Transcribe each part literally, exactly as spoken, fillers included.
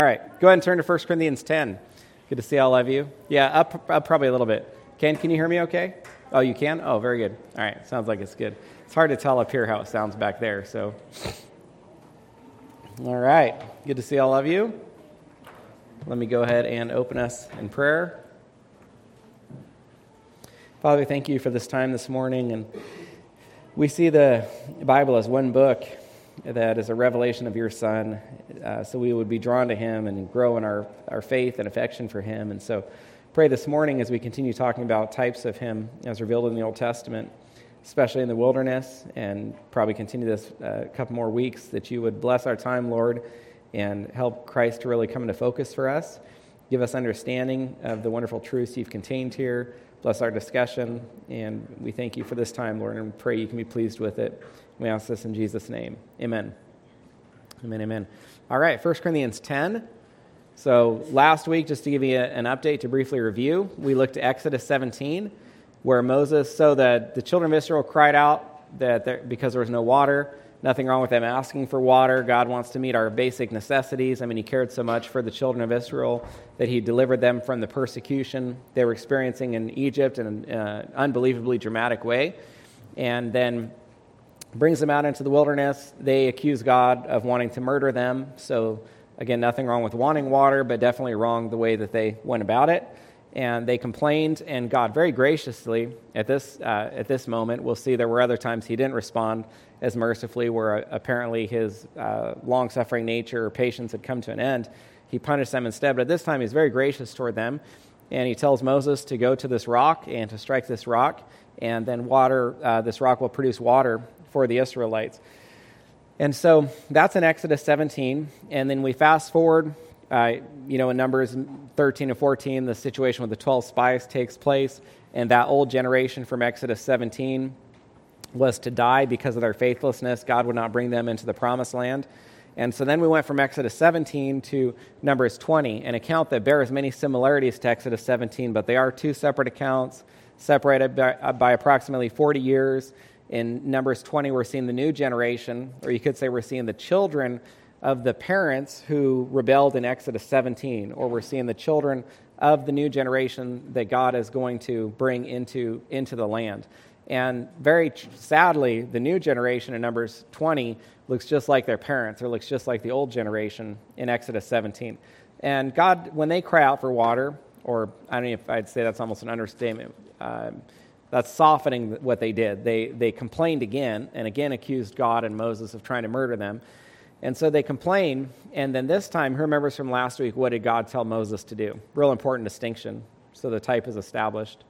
All right, go ahead and turn to First Corinthians ten. Good to see all of you. Yeah, up, up probably a little bit. Ken, can you hear me okay? Oh, you can? Oh, very good. All right, sounds like it's good. It's hard to tell up here how it sounds back there, so. All right, good to see all of you. Let me go ahead and open us in prayer. Father, we thank you for this time this morning, and we see the Bible as one book that is a revelation of your Son, uh, so we would be drawn to him and grow in our, our faith and affection for him. And so pray this morning as we continue talking about types of him as revealed in the Old Testament, especially in the wilderness, and probably continue this a uh, couple more weeks, that you would bless our time, Lord, and help Christ to really come into focus for us. Give us understanding of the wonderful truths you've contained here. Bless our discussion, and we thank you for this time, Lord, and pray you can be pleased with it. We ask this in Jesus' name. Amen. Amen, amen. All right, First Corinthians ten. So last week, just to give you a, an update to briefly review, we looked at Exodus seventeen, where Moses, so that the children of Israel cried out that there, because there was no water. Nothing wrong with them asking for water. God wants to meet our basic necessities. I mean, he cared so much for the children of Israel that he delivered them from the persecution they were experiencing in Egypt in an uh, unbelievably dramatic way. And then brings them out into the wilderness. They accuse God of wanting to murder them. So, again, nothing wrong with wanting water, but definitely wrong the way that they went about it. And they complained, and God very graciously, at this uh, at this moment, we'll see there were other times he didn't respond as mercifully, where uh, apparently his uh, long-suffering nature or patience had come to an end. He punished them instead, but at this time he's very gracious toward them, and he tells Moses to go to this rock and to strike this rock, and then water, uh, this rock will produce water for the Israelites. And so that's in Exodus seventeen, and then we fast forward. Uh, you know, in Numbers thirteen and fourteen, the situation with the twelve spies takes place, and that old generation from Exodus seventeen was to die because of their faithlessness. God would not bring them into the promised land. And so then we went from Exodus seventeen to Numbers twenty, an account that bears many similarities to Exodus seventeen, but they are two separate accounts, separated by, by approximately forty years. In Numbers twenty, we're seeing the new generation, or you could say we're seeing the children of the parents who rebelled in Exodus seventeen, or we're seeing the children of the new generation that God is going to bring into, into the land. And very tr- sadly, the new generation in Numbers twenty looks just like their parents, or looks just like the old generation in Exodus seventeen. And God, when they cry out for water, or I don't know if I'd say that's almost an understatement, uh, that's softening what they did. They, they complained again, and again accused God and Moses of trying to murder them. And so they complain, and then this time, who remembers from last week, what did God tell Moses to do? Real important distinction, so the type is established.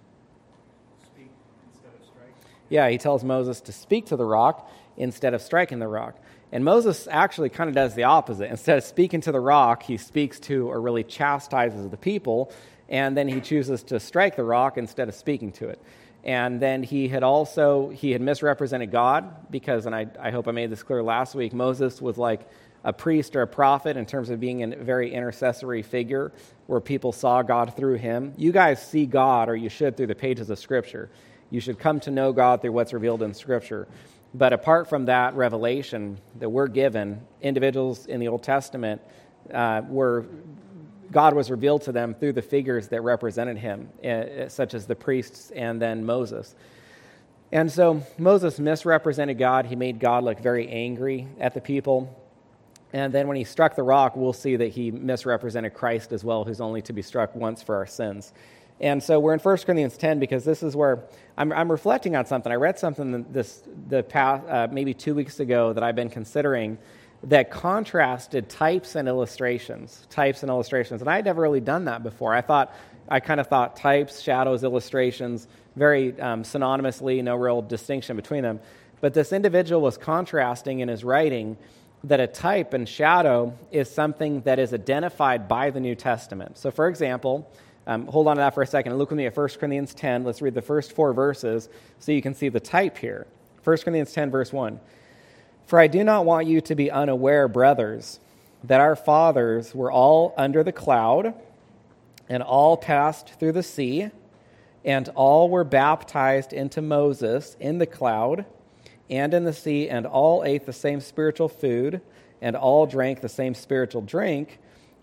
Speak instead of strike. Yeah, he tells Moses to speak to the rock instead of striking the rock. And Moses actually kind of does the opposite. Instead of speaking to the rock, he speaks to or really chastises the people, and then he chooses to strike the rock instead of speaking to it. And then he had also, he had misrepresented God because, and I, I hope I made this clear last week, Moses was like a priest or a prophet in terms of being a very intercessory figure where people saw God through him. You guys see God, or you should, through the pages of Scripture. You should come to know God through what's revealed in Scripture. But apart from that revelation that we're given, individuals in the Old Testament uh, were... God was revealed to them through the figures that represented him, uh, such as the priests and then Moses. And so Moses misrepresented God. He made God look very angry at the people. And then when he struck the rock, we'll see that he misrepresented Christ as well, who's only to be struck once for our sins. And so we're in First Corinthians ten because this is where I'm, I'm reflecting on something. I read something this the past, uh, maybe two weeks ago that I've been considering that contrasted types and illustrations, types and illustrations. And I had never really done that before. I thought, I kind of thought types, shadows, illustrations, very um, synonymously, no real distinction between them. But this individual was contrasting in his writing that a type and shadow is something that is identified by the New Testament. So for example, um, hold on to that for a second and look with me at First Corinthians ten. Let's read the first four verses so you can see the type here. First Corinthians ten, verse one. For I do not want you to be unaware, brothers, that our fathers were all under the cloud, and all passed through the sea, and all were baptized into Moses in the cloud and in the sea, and all ate the same spiritual food, and all drank the same spiritual drink,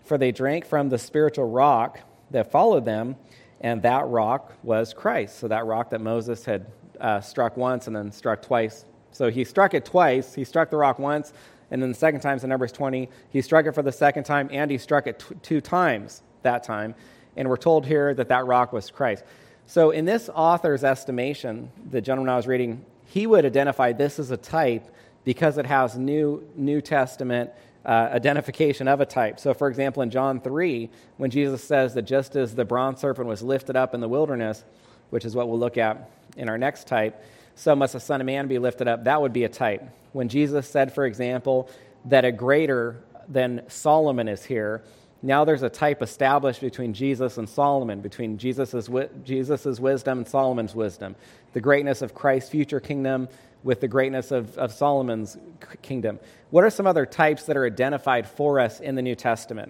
For they drank from the spiritual rock that followed them, and that rock was Christ. So that rock that Moses had uh, struck once and then struck twice. So he struck it twice. He struck the rock once, and then the second time, so Numbers twenty, he struck it for the second time, and he struck it t- two times that time. And we're told here that that rock was Christ. So in this author's estimation, the gentleman I was reading, he would identify this as a type because it has New, New Testament uh, identification of a type. So for example, in John three, when Jesus says that just as the bronze serpent was lifted up in the wilderness, which is what we'll look at in our next type, so must the Son of Man be lifted up, that would be a type. When Jesus said, for example, that a greater than Solomon is here, now there's a type established between Jesus and Solomon, between Jesus's, Jesus's wisdom and Solomon's wisdom. The greatness of Christ's future kingdom with the greatness of, of Solomon's kingdom. What are some other types that are identified for us in the New Testament?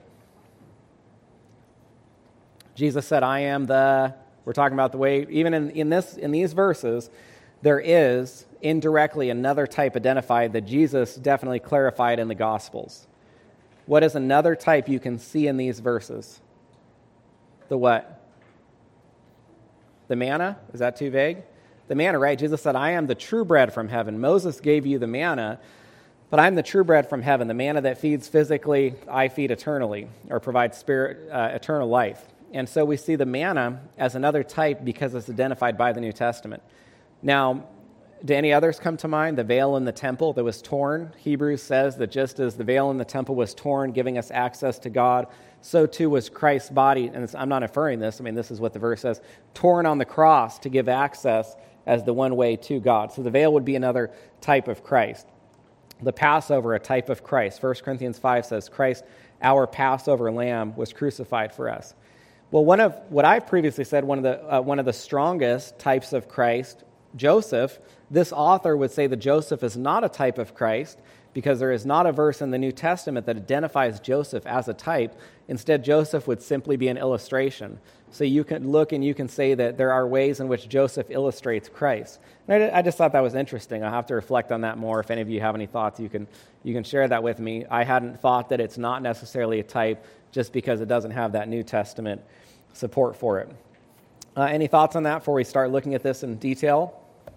Jesus said, I am the, we're talking about the way, even in, in this in these verses, there is indirectly another type identified that Jesus definitely clarified in the Gospels. What is another type you can see in these verses? The what? The manna? Is that too vague? The manna, right? Jesus said, I am the true bread from heaven. Moses gave you the manna, but I'm the true bread from heaven. The manna that feeds physically, I feed eternally, or provides spirit, uh, eternal life. And so we see the manna as another type because it's identified by the New Testament. Now, do any others come to mind? The veil in the temple that was torn. Hebrews says that just as the veil in the temple was torn, giving us access to God, so too was Christ's body, and it's, I'm not inferring this, I mean, this is what the verse says, torn on the cross to give access as the one way to God. So the veil would be another type of Christ. The Passover, a type of Christ. First Corinthians five says, Christ, our Passover lamb, was crucified for us. Well, one of what I've previously said, one of the uh, one of the strongest types of Christ, Joseph, this author would say that Joseph is not a type of Christ because there is not a verse in the New Testament that identifies Joseph as a type. Instead, Joseph would simply be an illustration. So you can look and you can say that there are ways in which Joseph illustrates Christ. And I, I just thought that was interesting. I'll have to reflect on that more. If any of you have any thoughts, you can you can share that with me. I hadn't thought that it's not necessarily a type just because it doesn't have that New Testament support for it. Uh, any thoughts on that before we start looking at this in detail?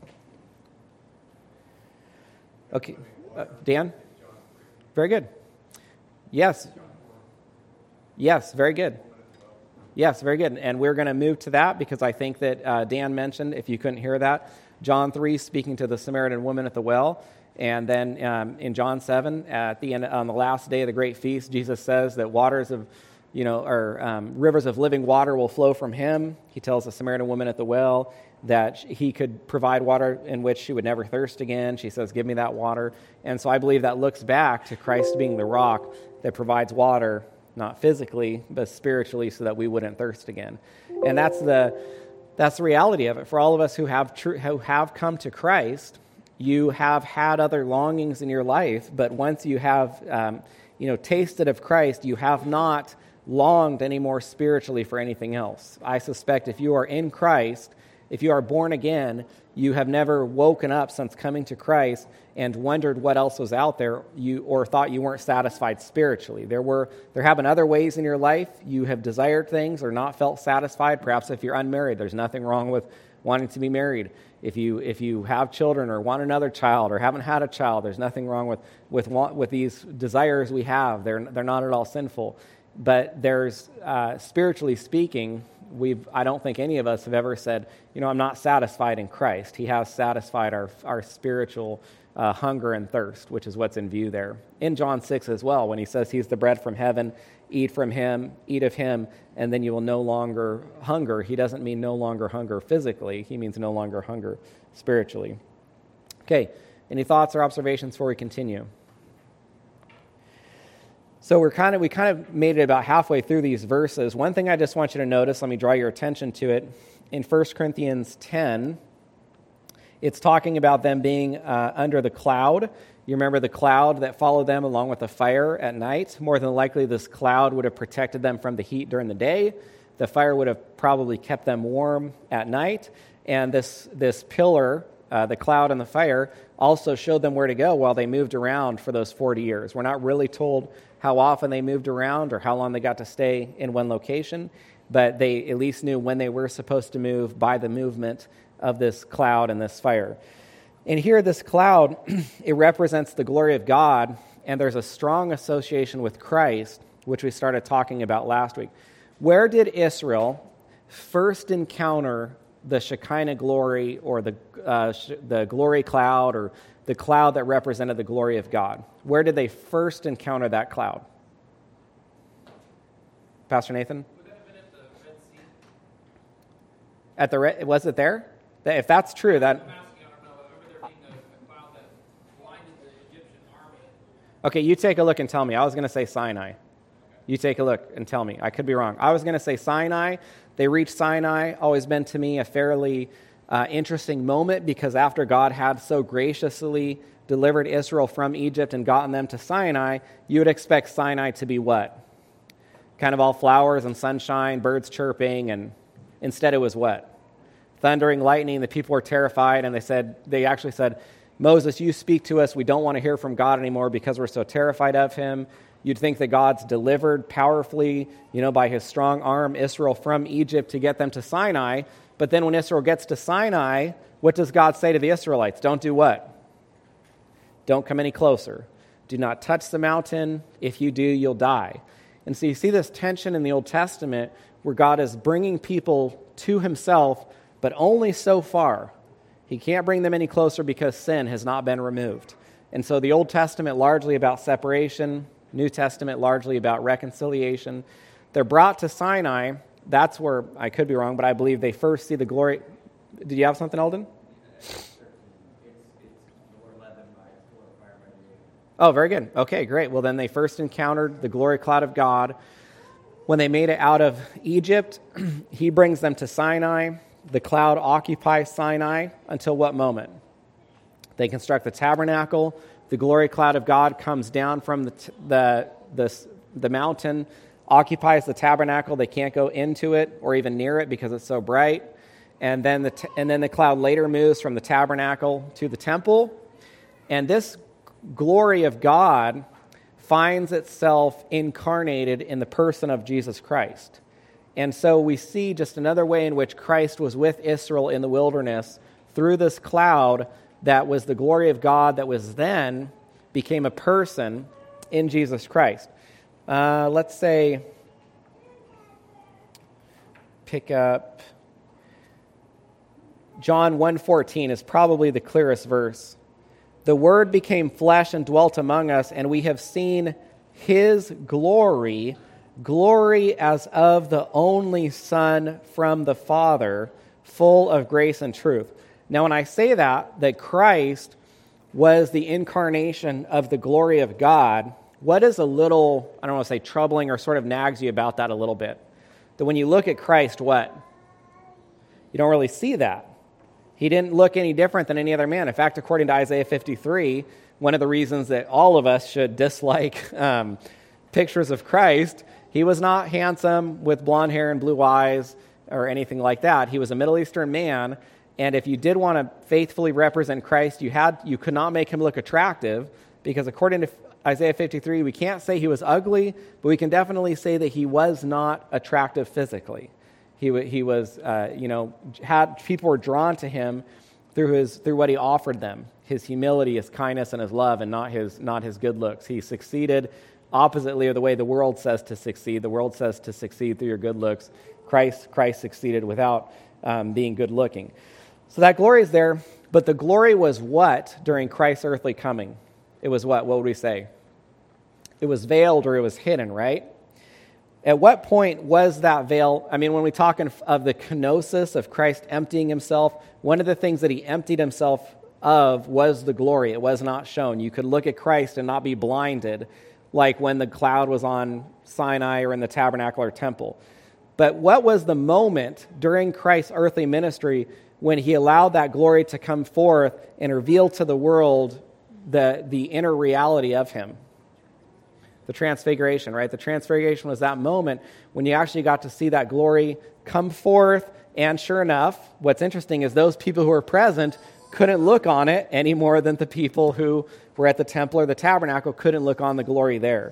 Okay. Uh, Dan? Very good. Yes. Yes, very good. Yes, very good. And we're going to move to that because I think that uh, Dan mentioned, if you couldn't hear that, John three speaking to the Samaritan woman at the well. And then um, in John seven, at the end, on the last day of the great feast, Jesus says that waters of, you know, or um, rivers of living water will flow from him. He tells the Samaritan woman at the well that he could provide water in which she would never thirst again. She says, give me that water. And so I believe that looks back to Christ being the rock that provides water, not physically, but spiritually, so that we wouldn't thirst again. And that's the that's the reality of it. For all of us who have tr- who have come to Christ, you have had other longings in your life, but once you have um, you know tasted of Christ, you have not longed anymore spiritually for anything else. I suspect if you are in Christ, if you are born again, you have never woken up since coming to Christ and wondered what else was out there, you or thought you weren't satisfied spiritually. There were there have been other ways in your life you have desired things or not felt satisfied. Perhaps if you're unmarried, there's nothing wrong with wanting to be married. If you if you have children or want another child or haven't had a child, there's nothing wrong with with with these desires we have. They're they're not at all sinful. But there's uh, spiritually speaking, We've, I don't think any of us have ever said, you know, I'm not satisfied in Christ. He has satisfied our our spiritual uh, hunger and thirst, which is what's in view there. In John six as well, when he says he's the bread from heaven, eat from him, eat of him, and then you will no longer hunger. He doesn't mean no longer hunger physically. He means no longer hunger spiritually. Okay, any thoughts or observations before we continue? So we're kind of we kind of made it about halfway through these verses. One thing I just want you to notice, let me draw your attention to it. In First Corinthians ten, it's talking about them being uh, under the cloud. You remember the cloud that followed them along with the fire at night? More than likely, this cloud would have protected them from the heat during the day. The fire would have probably kept them warm at night. And this, this pillar uh, the cloud and the fire also showed them where to go while they moved around for those forty years. We're not really told how often they moved around or how long they got to stay in one location, but they at least knew when they were supposed to move by the movement of this cloud and this fire. And here, this cloud, it represents the glory of God, and there's a strong association with Christ, which we started talking about last week. Where did Israel first encounter the Shekinah glory, or the uh, the glory cloud, or the cloud that represented the glory of God? Where did they first encounter that cloud? Pastor Nathan? Would that have been at the Red Sea? At the Red, was it there? If that's true, that... I'm asking, I don't know. I remember there being a, a cloud that blinded the Egyptian army. Okay, you take a look and tell me. I was going to say Sinai. You take a look and tell me. I could be wrong. I was going to say Sinai. They reached Sinai. Always been to me a fairly uh, interesting moment, because after God had so graciously delivered Israel from Egypt and gotten them to Sinai, you would expect Sinai to be what? Kind of all flowers and sunshine, birds chirping, and instead it was what? Thundering, lightning. The people were terrified, and they said, they actually said, Moses, you speak to us. We don't want to hear from God anymore because we're so terrified of him. You'd think that God's delivered powerfully, you know, by his strong arm, Israel from Egypt to get them to Sinai. But then when Israel gets to Sinai, what does God say to the Israelites? Don't do what? Don't come any closer. Do not touch the mountain. If you do, you'll die. And so you see this tension in the Old Testament where God is bringing people to himself, but only so far. He can't bring them any closer because sin has not been removed. And so the Old Testament largely about separation, New Testament largely about reconciliation. They're brought to Sinai. That's where, I could be wrong, but I believe they first see the glory. Did you have something, Eldon? Oh, very good. Okay, great. Well, then they first encountered the glory cloud of God. When they made it out of Egypt, he brings them to Sinai. The cloud occupies Sinai until what moment? They construct the tabernacle. The glory cloud of God comes down from the t- the, the the mountain, occupies the tabernacle. They can't go into it or even near it because it's so bright. And then the t- and then the cloud later moves from the tabernacle to the temple. And this glory of God finds itself incarnated in the person of Jesus Christ. And so we see just another way in which Christ was with Israel in the wilderness through this cloud that was the glory of God that was then became a person in Jesus Christ. Uh, let's say, pick up John one fourteen is probably the clearest verse. The Word became flesh and dwelt among us, and we have seen his glory, glory as of the only Son from the Father, full of grace and truth. Now, when I say that, that Christ was the incarnation of the glory of God, what is a little, I don't want to say troubling or sort of nags you about that a little bit? That when you look at Christ, what? You don't really see that. He didn't look any different than any other man. In fact, according to Isaiah fifty-three, one of the reasons that all of us should dislike um, pictures of Christ, he was not handsome with blonde hair and blue eyes or anything like that. He was a Middle Eastern man, and if you did want to faithfully represent Christ, you had you could not make him look attractive, because according to Isaiah fifty-three, we can't say he was ugly, but we can definitely say that he was not attractive physically. He he was, uh, you know, had people were drawn to him through his through what he offered them, his humility, his kindness, and his love, and not his not his good looks. He succeeded oppositely of the way the world says to succeed. The world says to succeed through your good looks. Christ Christ succeeded without um, being good looking. So that glory is there, but the glory was what during Christ's earthly coming? It was what? What would we say? It was veiled, or it was hidden, right? At what point was that veil? I mean, when we talk of the kenosis of Christ emptying himself, one of the things that he emptied himself of was the glory. It was not shown. You could look at Christ and not be blinded, like when the cloud was on Sinai or in the tabernacle or temple. But what was the moment during Christ's earthly ministry when he allowed that glory to come forth and reveal to the world the, the inner reality of him? The transfiguration, right? The transfiguration was that moment when you actually got to see that glory come forth. And sure enough, what's interesting is those people who were present couldn't look on it any more than the people who were at the temple or the tabernacle couldn't look on the glory there.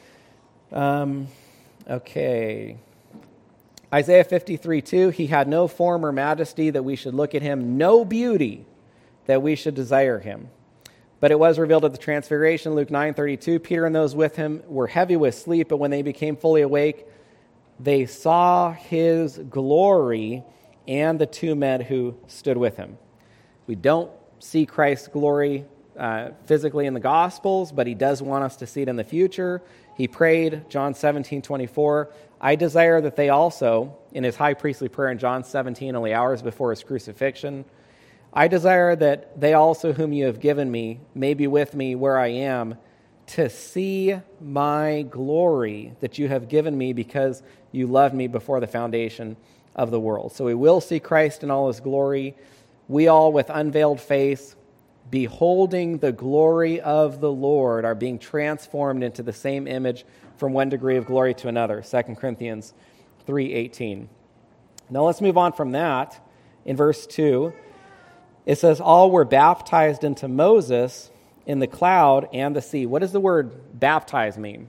Um, okay. Isaiah fifty-three two, he had no form or majesty that we should look at him, no beauty that we should desire him. But it was revealed at the transfiguration, Luke nine thirty-two, Peter and those with him were heavy with sleep, but when they became fully awake, they saw his glory and the two men who stood with him. We don't see Christ's glory uh, physically in the Gospels, but he does want us to see it in the future. He prayed, John seventeen twenty-four, I desire that they also, in his high priestly prayer in John seventeen, only hours before his crucifixion, I desire that they also whom you have given me may be with me where I am, to see my glory that you have given me because you loved me before the foundation of the world. So we will see Christ in all his glory. We all with unveiled face, beholding the glory of the Lord, are being transformed into the same image from one degree of glory to another. Second Corinthians three eighteen. Now let's move on from that. In verse two, it says, all were baptized into Moses in the cloud and the sea. What does the word baptize mean?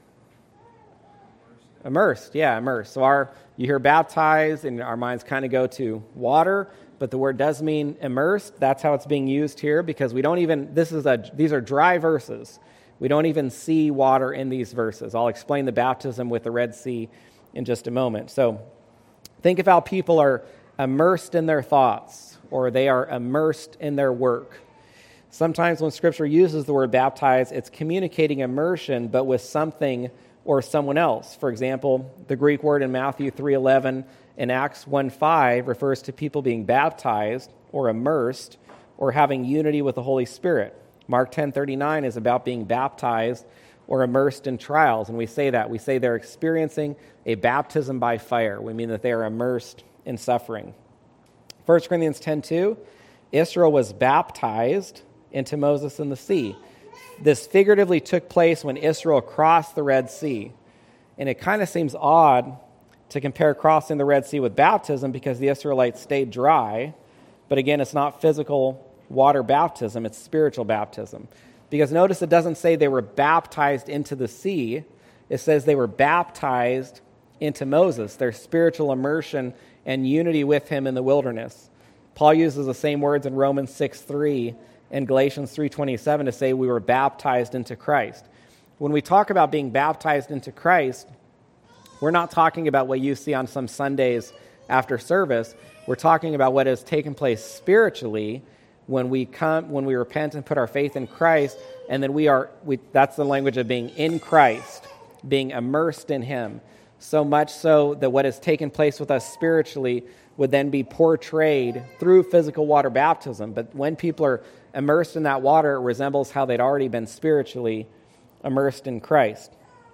Immersed, yeah, immersed. So our you hear baptized, and our minds kind of go to water, but the word does mean immersed. That's how it's being used here, because we don't even, this is a, these are dry verses. We don't even see water in these verses. I'll explain the baptism with the Red Sea in just a moment. So think of how people are immersed in their thoughts, or they are immersed in their work. Sometimes when Scripture uses the word baptize, it's communicating immersion, but with something or someone else. For example, the Greek word in Matthew three eleven and Acts one five refers to people being baptized or immersed or having unity with the Holy Spirit. Mark ten thirty-nine is about being baptized or immersed in trials, and we say that. We say they're experiencing a baptism by fire. We mean that they are immersed in suffering. First Corinthians ten two, Israel was baptized into Moses in the sea. This figuratively took place when Israel crossed the Red Sea. And it kind of seems odd to compare crossing the Red Sea with baptism because the Israelites stayed dry. But again, it's not physical water baptism, it's spiritual baptism. Because notice it doesn't say they were baptized into the sea. It says they were baptized into Moses, their spiritual immersion and unity with him in the wilderness. Paul uses the same words in Romans six three and Galatians three twenty-seven to say we were baptized into Christ. When we talk about being baptized into Christ, we're not talking about what you see on some Sundays after service. We're talking about what has taken place spiritually when we come, when we repent and put our faith in Christ, and then we are, we, that's the language of being in Christ, being immersed in him. So much so that what has taken place with us spiritually would then be portrayed through physical water baptism. But when people are immersed in that water, it resembles how they'd already been spiritually immersed in Christ.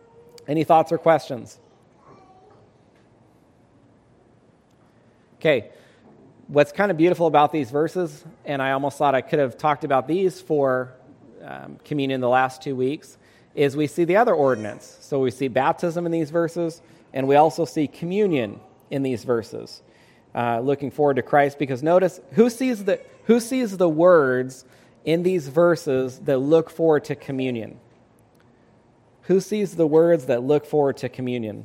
Any thoughts or questions? Okay, what's kind of beautiful about these verses, and I almost thought I could have talked about these for um, communion the last two weeks, is we see the other ordinance. So we see baptism in these verses, and we also see communion in these verses. Uh, looking forward to Christ, because notice, who sees the who sees the words in these verses that look forward to communion? Who sees the words that look forward to communion?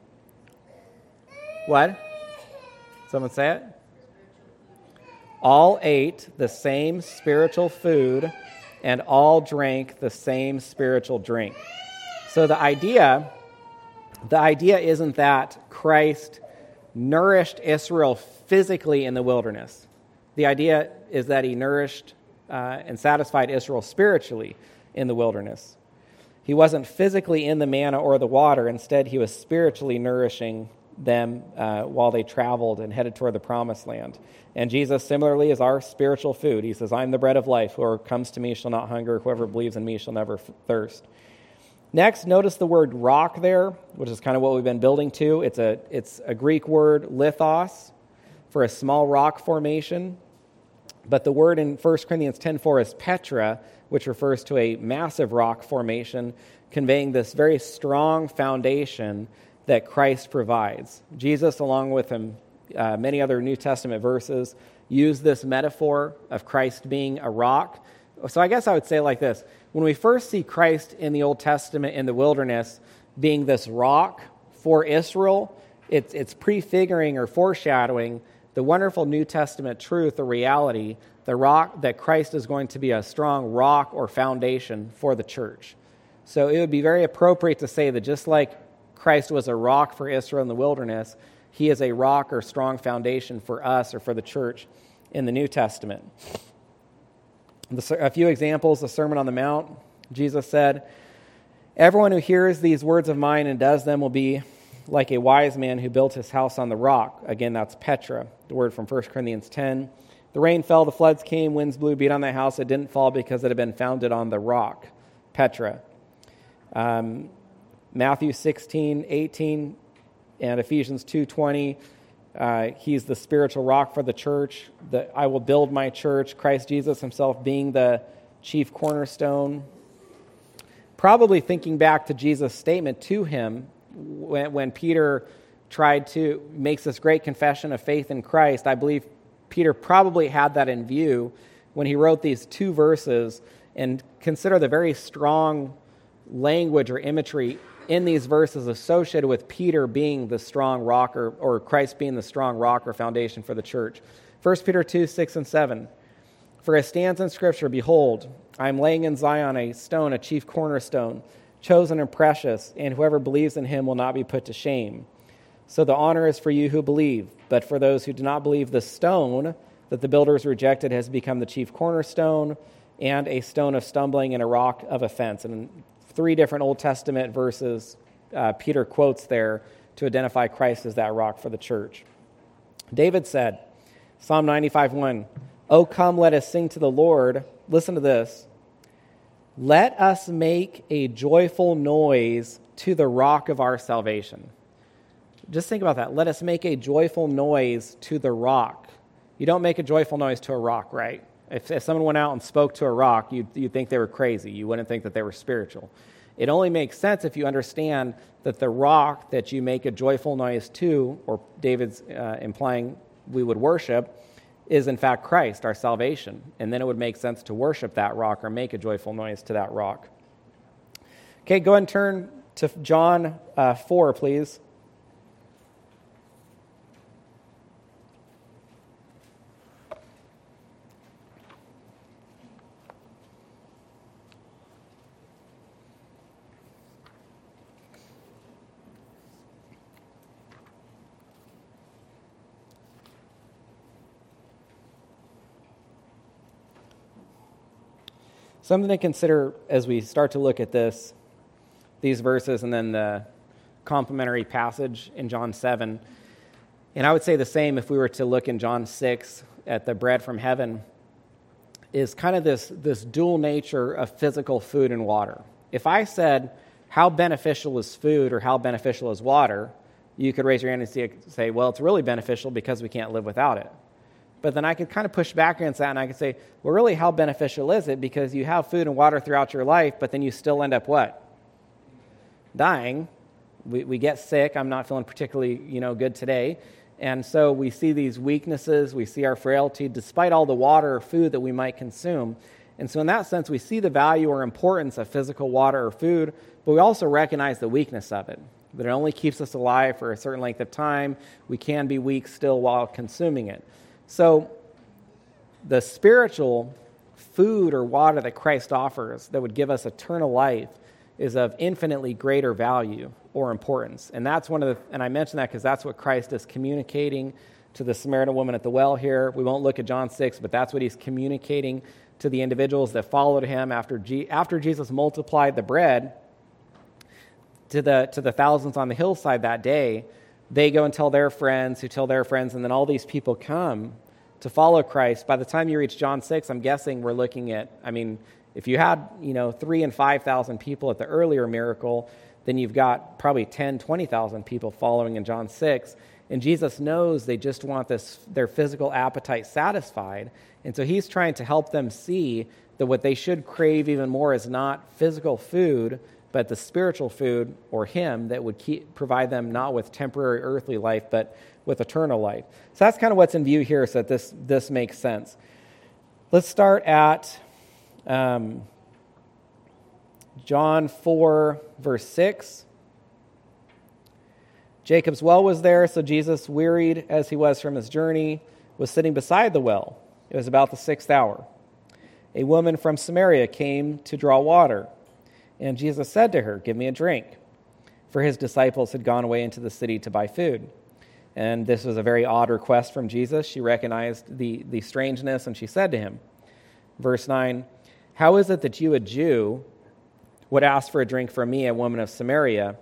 What? Someone say it? All ate the same spiritual food, and all drank the same spiritual drink. So the idea, the idea isn't that Christ nourished Israel physically in the wilderness. The idea is that he nourished uh, and satisfied Israel spiritually in the wilderness. He wasn't physically in the manna or the water. Instead, he was spiritually nourishing them uh, while they traveled and headed toward the promised land. And Jesus, similarly, is our spiritual food. He says, I'm the bread of life. Whoever comes to me shall not hunger. Whoever believes in me shall never thirst. Next, notice the word rock there, which is kind of what we've been building to. It's a, it's a Greek word, lithos, for a small rock formation. But the word in First Corinthians ten four is petra, which refers to a massive rock formation, conveying this very strong foundation that Christ provides. Jesus, along with him, uh, many other New Testament verses, use this metaphor of Christ being a rock. So I guess I would say it like this. When we first see Christ in the Old Testament in the wilderness being this rock for Israel, it's, it's prefiguring or foreshadowing the wonderful New Testament truth or reality, the rock that Christ is going to be a strong rock or foundation for the church. So it would be very appropriate to say that just like Christ was a rock for Israel in the wilderness, he is a rock or strong foundation for us or for the church in the New Testament. A few examples, the Sermon on the Mount. Jesus said, "Everyone who hears these words of mine and does them will be like a wise man who built his house on the rock." Again, that's Petra, the word from First Corinthians ten. "The rain fell, the floods came, winds blew, beat on that house. It didn't fall because it had been founded on the rock." Petra. Um, Matthew sixteen, eighteen, and Ephesians two twenty. Uh, he's the spiritual rock for the church. The, I will build my church. Christ Jesus himself being the chief cornerstone. Probably thinking back to Jesus' statement to him when, when Peter tried to, makes this great confession of faith in Christ. I believe Peter probably had that in view when he wrote these two verses, and consider the very strong language or imagery in these verses associated with Peter being the strong rock or, or Christ being the strong rock or foundation for the church. First Peter two, six and seven. "For it stands in Scripture, behold, I am laying in Zion a stone, a chief cornerstone, chosen and precious, and whoever believes in him will not be put to shame. So the honor is for you who believe, but for those who do not believe, the stone that the builders rejected has become the chief cornerstone, and a stone of stumbling and a rock of offense." And three different Old Testament verses uh, Peter quotes there to identify Christ as that rock for the church. David said, Psalm ninety-five, one, "O come, let us sing to the Lord." Listen to this. "Let us make a joyful noise to the rock of our salvation." Just think about that. Let us make a joyful noise to the rock. You don't make a joyful noise to a rock, right? If, if someone went out and spoke to a rock, you'd, you'd think they were crazy. You wouldn't think that they were spiritual. It only makes sense if you understand that the rock that you make a joyful noise to, or David's uh, implying we would worship, is in fact Christ, our salvation. And then it would make sense to worship that rock or make a joyful noise to that rock. Okay, go ahead and turn to John uh, four, please. Something to consider as we start to look at this, these verses, and then the complementary passage in John seven. And I would say the same if we were to look in John six at the bread from heaven, is kind of this, this dual nature of physical food and water. If I said, how beneficial is food or how beneficial is water, you could raise your hand and see, say, well, it's really beneficial because we can't live without it. But then I could kind of push back against that, and I could say, well, really, how beneficial is it? Because you have food and water throughout your life, but then you still end up what? Dying. We, we get sick. I'm not feeling particularly, you know, good today. And so we see these weaknesses. We see our frailty, despite all the water or food that we might consume. And so in that sense, we see the value or importance of physical water or food, but we also recognize the weakness of it, that it only keeps us alive for a certain length of time. We can be weak still while consuming it. So the spiritual food or water that Christ offers that would give us eternal life is of infinitely greater value or importance. And that's one of the, and I mention that because that's what Christ is communicating to the Samaritan woman at the well here. We won't look at John six, but that's what he's communicating to the individuals that followed him after G, after Jesus multiplied the bread to the to the thousands on the hillside that day. They go and tell their friends, who tell their friends, and then all these people come to follow Christ. By the time you reach John six, I'm guessing we're looking at, I mean, if you had, you know, three and five thousand people at the earlier miracle, then you've got probably ten, twenty thousand people following in John six. And Jesus knows they just want this their physical appetite satisfied. And so he's trying to help them see that what they should crave even more is not physical food, but the spiritual food, or him, that would keep, provide them not with temporary earthly life, but with eternal life. So that's kind of what's in view here, so that this, this makes sense. Let's start at um, John four, verse six. Jacob's well was there, so Jesus, wearied as he was from his journey, was sitting beside the well. It was about the sixth hour. A woman from Samaria came to draw water, and Jesus said to her, "Give me a drink," for his disciples had gone away into the city to buy food. And this was a very odd request from Jesus. She recognized the, the strangeness, and she said to him, verse nine, "How is it that you, a Jew, would ask for a drink from me, a woman of Samaria?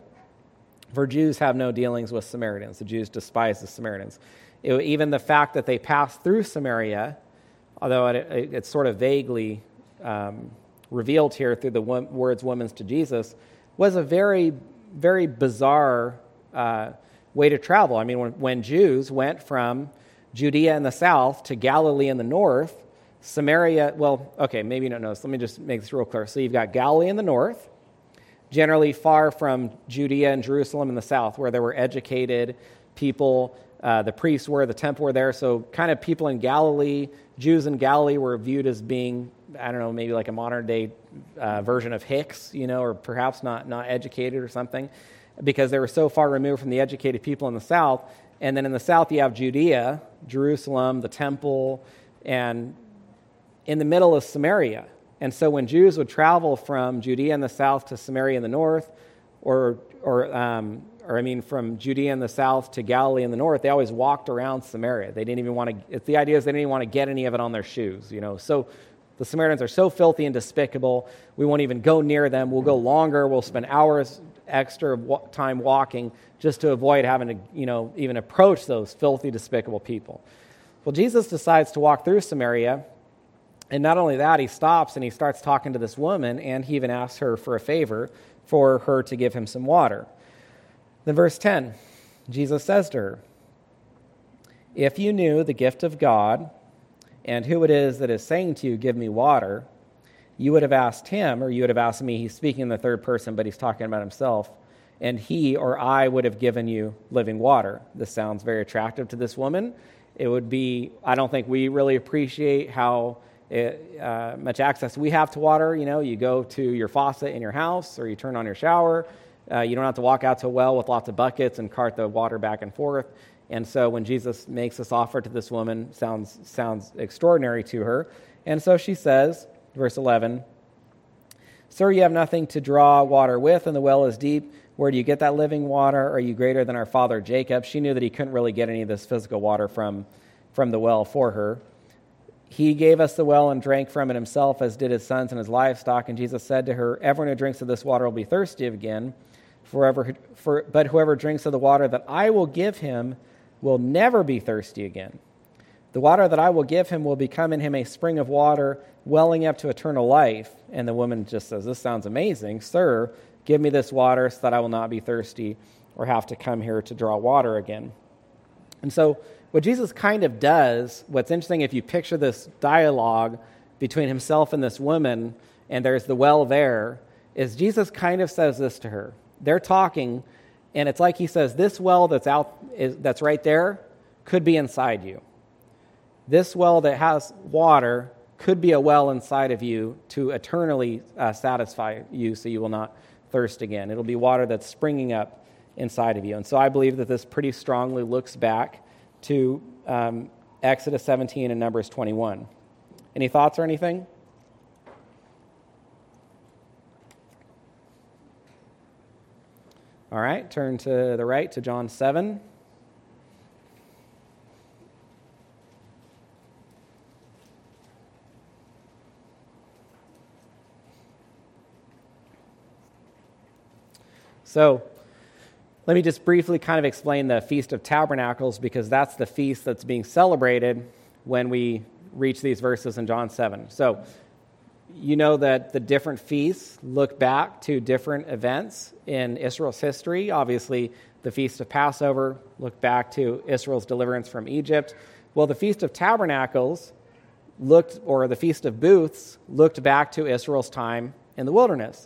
For Jews have no dealings with Samaritans." The Jews despise the Samaritans. It, even the fact that they passed through Samaria, although it, it, it's sort of vaguely um, revealed here through the wo- words "women's" to Jesus, was a very, very bizarre uh, way to travel. I mean, when, when Jews went from Judea in the south to Galilee in the north, Samaria, well, okay, maybe you don't know this. Let me just make this real clear. So you've got Galilee in the north, generally far from Judea and Jerusalem in the south, where there were educated people. Uh, the priests were, the temple were there. So kind of people in Galilee, Jews in Galilee were viewed as being, I don't know, maybe like a modern day uh, version of Hicks, you know, or perhaps not, not educated or something, because they were so far removed from the educated people in the south. And then in the south you have Judea, Jerusalem, the temple, and in the middle is Samaria. And so when Jews would travel from Judea in the south to Samaria in the north, or or um, or I mean from Judea in the south to Galilee in the north, they always walked around Samaria. They didn't even want to. It's the idea is they didn't even want to get any of it on their shoes. You know, so the Samaritans are so filthy and despicable. We won't even go near them. We'll go longer. We'll spend hours extra time walking just to avoid having to, you know, even approach those filthy, despicable people. Well, Jesus decides to walk through Samaria. And not only that, he stops and he starts talking to this woman, and he even asks her for a favor for her to give him some water. Then verse ten, Jesus says to her, "If you knew the gift of God and who it is that is saying to you, 'Give me water,' you would have asked him," or you would have asked me. He's speaking in the third person, but he's talking about himself. "And he or I would have given you living water." This sounds very attractive to this woman. It would be, I don't think we really appreciate how It, uh, much access we have to water. You know, you go to your faucet in your house, or you turn on your shower. Uh, you don't have to walk out to a well with lots of buckets and cart the water back and forth. And so when Jesus makes this offer to this woman, sounds sounds extraordinary to her. And so she says, verse eleven, "Sir, you have nothing to draw water with, and the well is deep. Where do you get that living water? Are you greater than our father Jacob?" She knew that he couldn't really get any of this physical water from, from the well for her. "He gave us the well and drank from it himself, as did his sons and his livestock." And Jesus said to her, "Everyone who drinks of this water will be thirsty again. Forever, for, but whoever drinks of the water that I will give him will never be thirsty again. The water that I will give him will become in him a spring of water welling up to eternal life." And the woman just says, "This sounds amazing. Sir, give me this water so that I will not be thirsty or have to come here to draw water again." And so what Jesus kind of does, what's interesting, if you picture this dialogue between himself and this woman, and there's the well there, is Jesus kind of says this to her. They're talking, and it's like he says, this well that's out, is, that's right there, could be inside you. This well that has water could be a well inside of you to eternally uh, satisfy you, so you will not thirst again. It'll be water that's springing up inside of you. And so I believe that this pretty strongly looks back to um, Exodus seventeen and Numbers twenty-one. Any thoughts or anything? All right, turn to the right to John seven. So, let me just briefly kind of explain the Feast of Tabernacles, because that's the feast that's being celebrated when we reach these verses in John seven. So, you know that the different feasts look back to different events in Israel's history. Obviously, the Feast of Passover looked back to Israel's deliverance from Egypt. Well, the Feast of Tabernacles looked, or the Feast of Booths, looked back to Israel's time in the wilderness.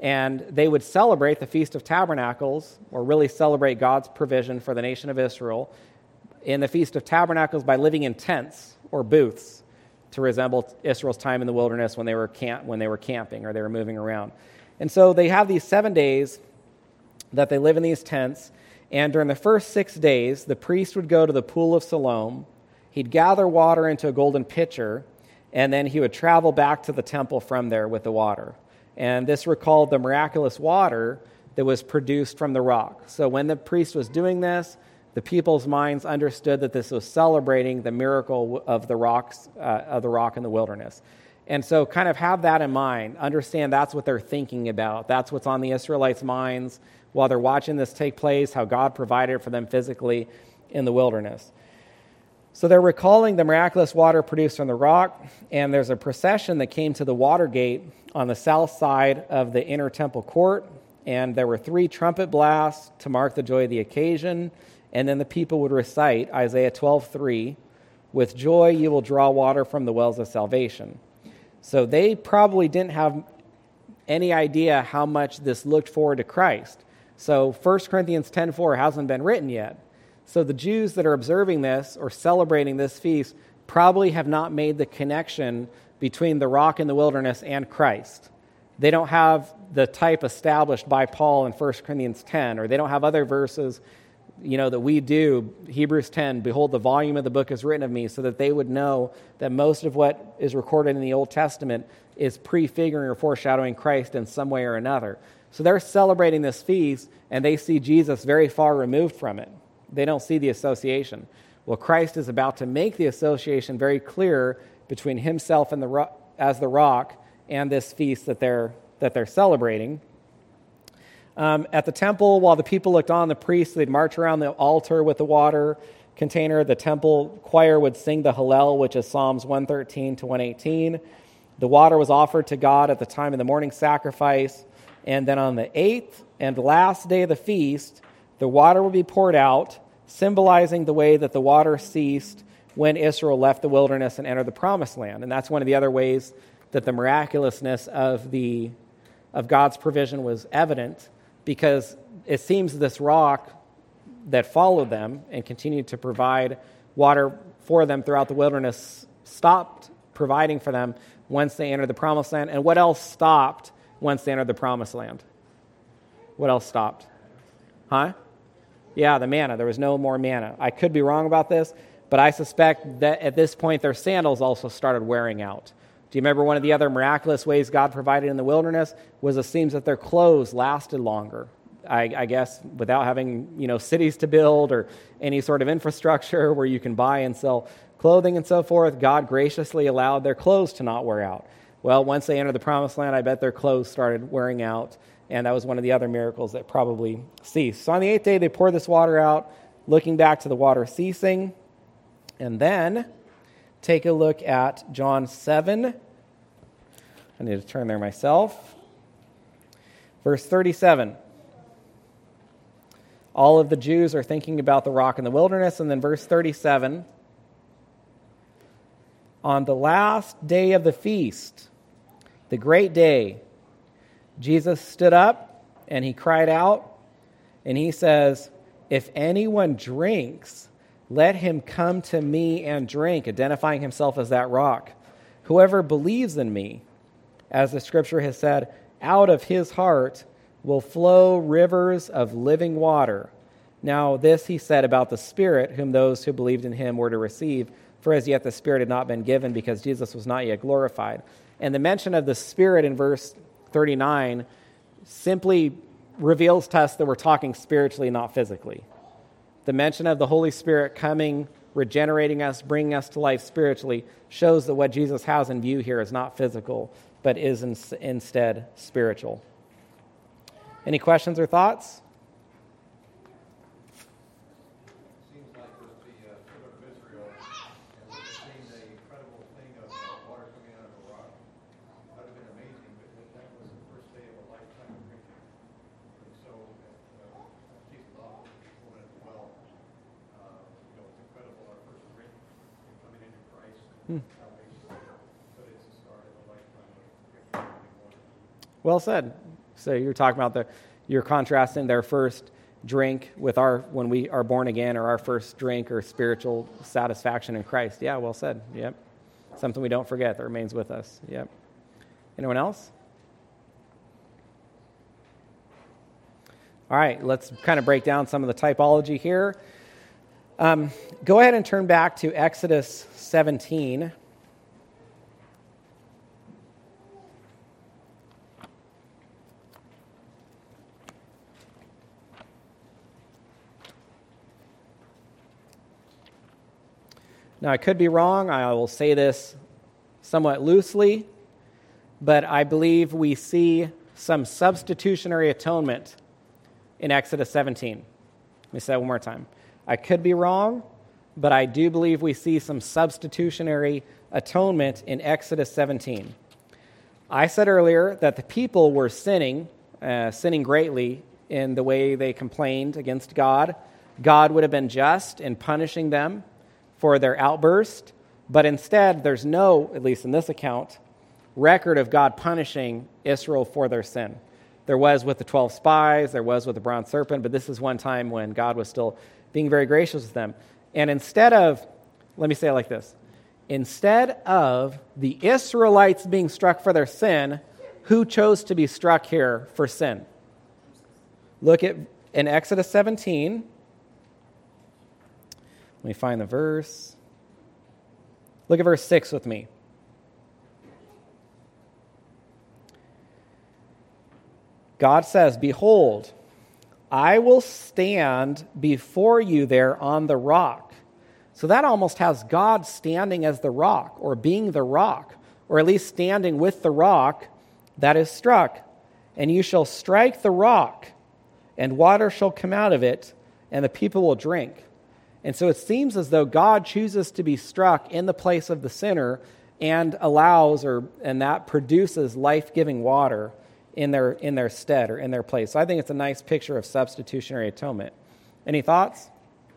And they would celebrate the Feast of Tabernacles, or really celebrate God's provision for the nation of Israel, in the Feast of Tabernacles by living in tents or booths to resemble Israel's time in the wilderness when they were camp- when they were camping or they were moving around. And so they have these seven days that they live in these tents, and during the first six days, the priest would go to the pool of Siloam, he'd gather water into a golden pitcher, and then he would travel back to the temple from there with the water. And this recalled the miraculous water that was produced from the rock. So when the priest was doing this, the people's minds understood that this was celebrating the miracle of the rocks, uh, of the rock in the wilderness. And so kind of have that in mind. Understand that's what they're thinking about. That's what's on the Israelites' minds while they're watching this take place, how God provided for them physically in the wilderness. So they're recalling the miraculous water produced from the rock, and there's a procession that came to the water gate on the south side of the inner temple court, and there were three trumpet blasts to mark the joy of the occasion, and then the people would recite Isaiah twelve three, "With joy you will draw water from the wells of salvation." So they probably didn't have any idea how much this looked forward to Christ. So First Corinthians ten four hasn't been written yet. So the Jews that are observing this or celebrating this feast probably have not made the connection between the rock in the wilderness and Christ. They don't have the type established by Paul in First Corinthians ten, or they don't have other verses, you know, that we do. Hebrews ten, "Behold, the volume of the book is written of me," so that they would know that most of what is recorded in the Old Testament is prefiguring or foreshadowing Christ in some way or another. So they're celebrating this feast, and they see Jesus very far removed from it. They don't see the association. Well, Christ is about to make the association very clear between himself and the ro- as the rock and this feast that they're that they're celebrating. Um, at the temple, while the people looked on, the priests, they'd march around the altar with the water container. The temple choir would sing the Hallel, which is Psalms one thirteen to one eighteen. The water was offered to God at the time of the morning sacrifice. And then on the eighth and last day of the feast, the water will be poured out, symbolizing the way that the water ceased when Israel left the wilderness and entered the promised land. And that's one of the other ways that the miraculousness of the of God's provision was evident, because it seems this rock that followed them and continued to provide water for them throughout the wilderness stopped providing for them once they entered the promised land. And what else stopped once they entered the promised land? What else stopped? Huh? Yeah, the manna. There was no more manna. I could be wrong about this, but I suspect that at this point their sandals also started wearing out. Do you remember one of the other miraculous ways God provided in the wilderness was it seems that their clothes lasted longer. I, I guess without having, you know, cities to build or any sort of infrastructure where you can buy and sell clothing and so forth, God graciously allowed their clothes to not wear out. Well, once they entered the promised land, I bet their clothes started wearing out, and that was one of the other miracles that probably ceased. So on the eighth day, they poured this water out, looking back to the water ceasing. And then take a look at John seven. I need to turn there myself. Verse thirty-seven. All of the Jews are thinking about the rock in the wilderness. And then verse thirty-seven. On the last day of the feast, the great day, Jesus stood up and he cried out, and he says, "If anyone drinks, let him come to me and drink," identifying himself as that rock. "Whoever believes in me, as the scripture has said, out of his heart will flow rivers of living water." Now this he said about the Spirit, whom those who believed in him were to receive, for as yet the Spirit had not been given, because Jesus was not yet glorified. And the mention of the Spirit in verse thirty-nine simply reveals to us that we're talking spiritually, not physically. The mention of the Holy Spirit coming, regenerating us, bringing us to life spiritually, shows that what Jesus has in view here is not physical, but is in, instead spiritual. Any questions or thoughts? Seems like with the uh, children of Israel, and we've seen the incredible thing of uh, water coming out of a rock. That would have been amazing, but that, that was the first day of a lifetime of drinking. And so, uh, Jesus offered this woman at the well. Uh, you know, it's incredible. Our first drink coming into Christ, Hmm. salvation, but it's the start of a lifetime of drinking living water. Well said. So you're talking about the, you're contrasting their first drink with our, when we are born again, or our first drink or spiritual satisfaction in Christ. Yeah, well said. Yep. Something we don't forget that remains with us. Yep. Anyone else? All right, let's kind of break down some of the typology here. Um, go ahead and turn back to Exodus seventeen. Now, I could be wrong. I will say this somewhat loosely, but I believe we see some substitutionary atonement in Exodus seventeen. Let me say that one more time. I could be wrong, but I do believe we see some substitutionary atonement in Exodus seventeen. I said earlier that the people were sinning, uh, sinning greatly in the way they complained against God. God would have been just in punishing them for their outburst, but instead there's no, at least in this account, record of God punishing Israel for their sin. There was with the twelve spies, there was with the bronze serpent, but this is one time when God was still being very gracious with them. And instead of, let me say it like this, instead of the Israelites being struck for their sin, who chose to be struck here for sin? Look at in Exodus seventeen. Let me find the verse. Look at verse six with me. God says, "Behold, I will stand before you there on the rock." So that almost has God standing as the rock, or being the rock, or at least standing with the rock that is struck. "And you shall strike the rock, and water shall come out of it, and the people will drink." And so it seems as though God chooses to be struck in the place of the sinner and allows, or and that produces life-giving water in their in their stead, or in their place. So I think it's a nice picture of substitutionary atonement. Any thoughts?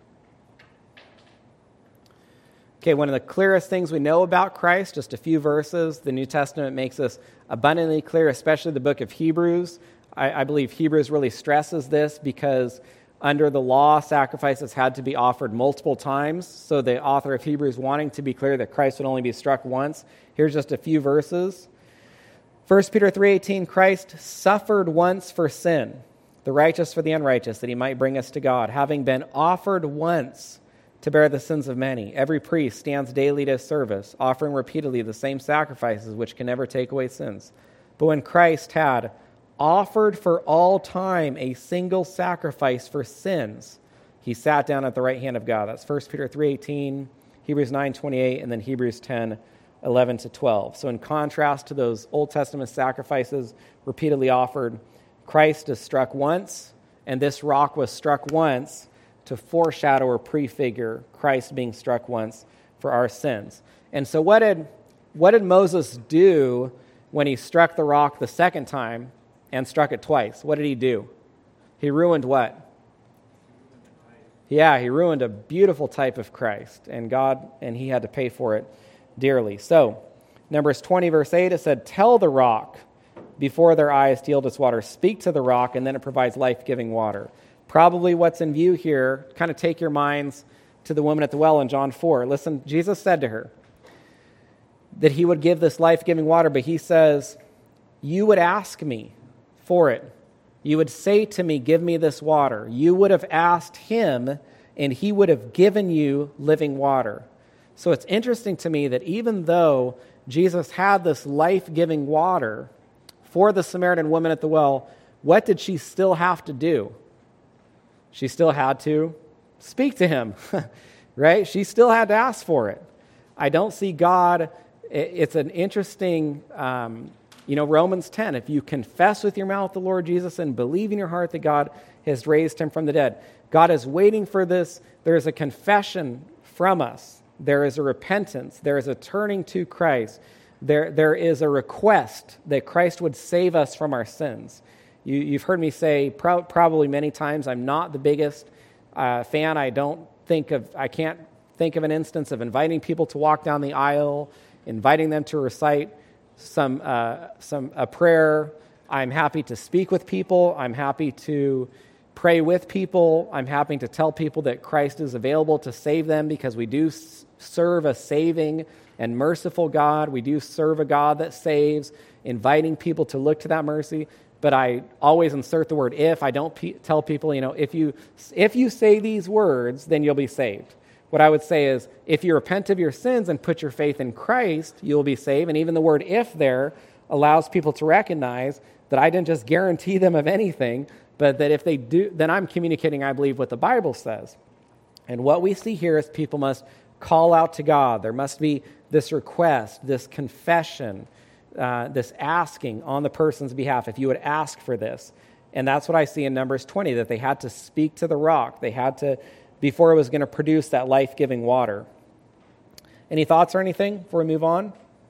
Okay, one of the clearest things we know about Christ, just a few verses, the New Testament makes this abundantly clear, especially the book of Hebrews. I, I believe Hebrews really stresses this because under the law, sacrifices had to be offered multiple times. So the author of Hebrews, wanting to be clear that Christ would only be struck once, here's just a few verses. First Peter three eighteen, "Christ suffered once for sin, the righteous for the unrighteous, that he might bring us to God, having been offered once to bear the sins of many. Every priest stands daily to his service, offering repeatedly the same sacrifices which can never take away sins. But when Christ had offered for all time a single sacrifice for sins, he sat down at the right hand of God." That's First Peter three eighteen, Hebrews nine twenty-eight, and then Hebrews ten eleven to twelve. So in contrast to those Old Testament sacrifices repeatedly offered, Christ is struck once, and this rock was struck once to foreshadow or prefigure Christ being struck once for our sins. And so what did what did Moses do when he struck the rock the second time and struck it twice? What did he do? He ruined what? Yeah, he ruined a beautiful type of Christ, and God, and he had to pay for it dearly. So, Numbers twenty, verse eight, it said, "Tell the rock before their eyes to yield its water." Speak to the rock, and then it provides life-giving water. Probably what's in view here, kind of take your minds to the woman at the well in John four. Listen, Jesus said to her that he would give this life-giving water, but he says, "You would ask me for it. You would say to me, 'Give me this water.' You would have asked him, and he would have given you living water." So it's interesting to me that even though Jesus had this life-giving water for the Samaritan woman at the well, what did she still have to do? She still had to speak to him, right? She still had to ask for it. I don't see God. It's an interesting, um, you know, Romans ten. If you confess with your mouth the Lord Jesus and believe in your heart that God has raised him from the dead, God is waiting for this. There is a confession from us. There is a repentance. There is a turning to Christ. There, there is a request that Christ would save us from our sins. You, you've heard me say pro- probably many times, I'm not the biggest uh, fan. I don't think of, I can't think of an instance of inviting people to walk down the aisle, inviting them to recite some uh, some a prayer I'm happy to speak with people. I'm happy to pray with people. I'm happy to tell people that Christ is available to save them because we do s- serve a saving and merciful God. We do serve a God that saves, inviting people to look to that mercy. But I always insert the word if. I don't pe- tell people, you know, if you if you say these words, then you'll be saved. What I would say is, if you repent of your sins and put your faith in Christ, you'll be saved. And even the word if there allows people to recognize that I didn't just guarantee them of anything, but that if they do, then I'm communicating, I believe, what the Bible says. And what we see here is people must call out to God. There must be this request, this confession, uh, this asking on the person's behalf, if you would ask for this. And that's what I see in Numbers twenty, that they had to speak to the rock. They had to, before it was going to produce that life-giving water. Any thoughts or anything before we move on?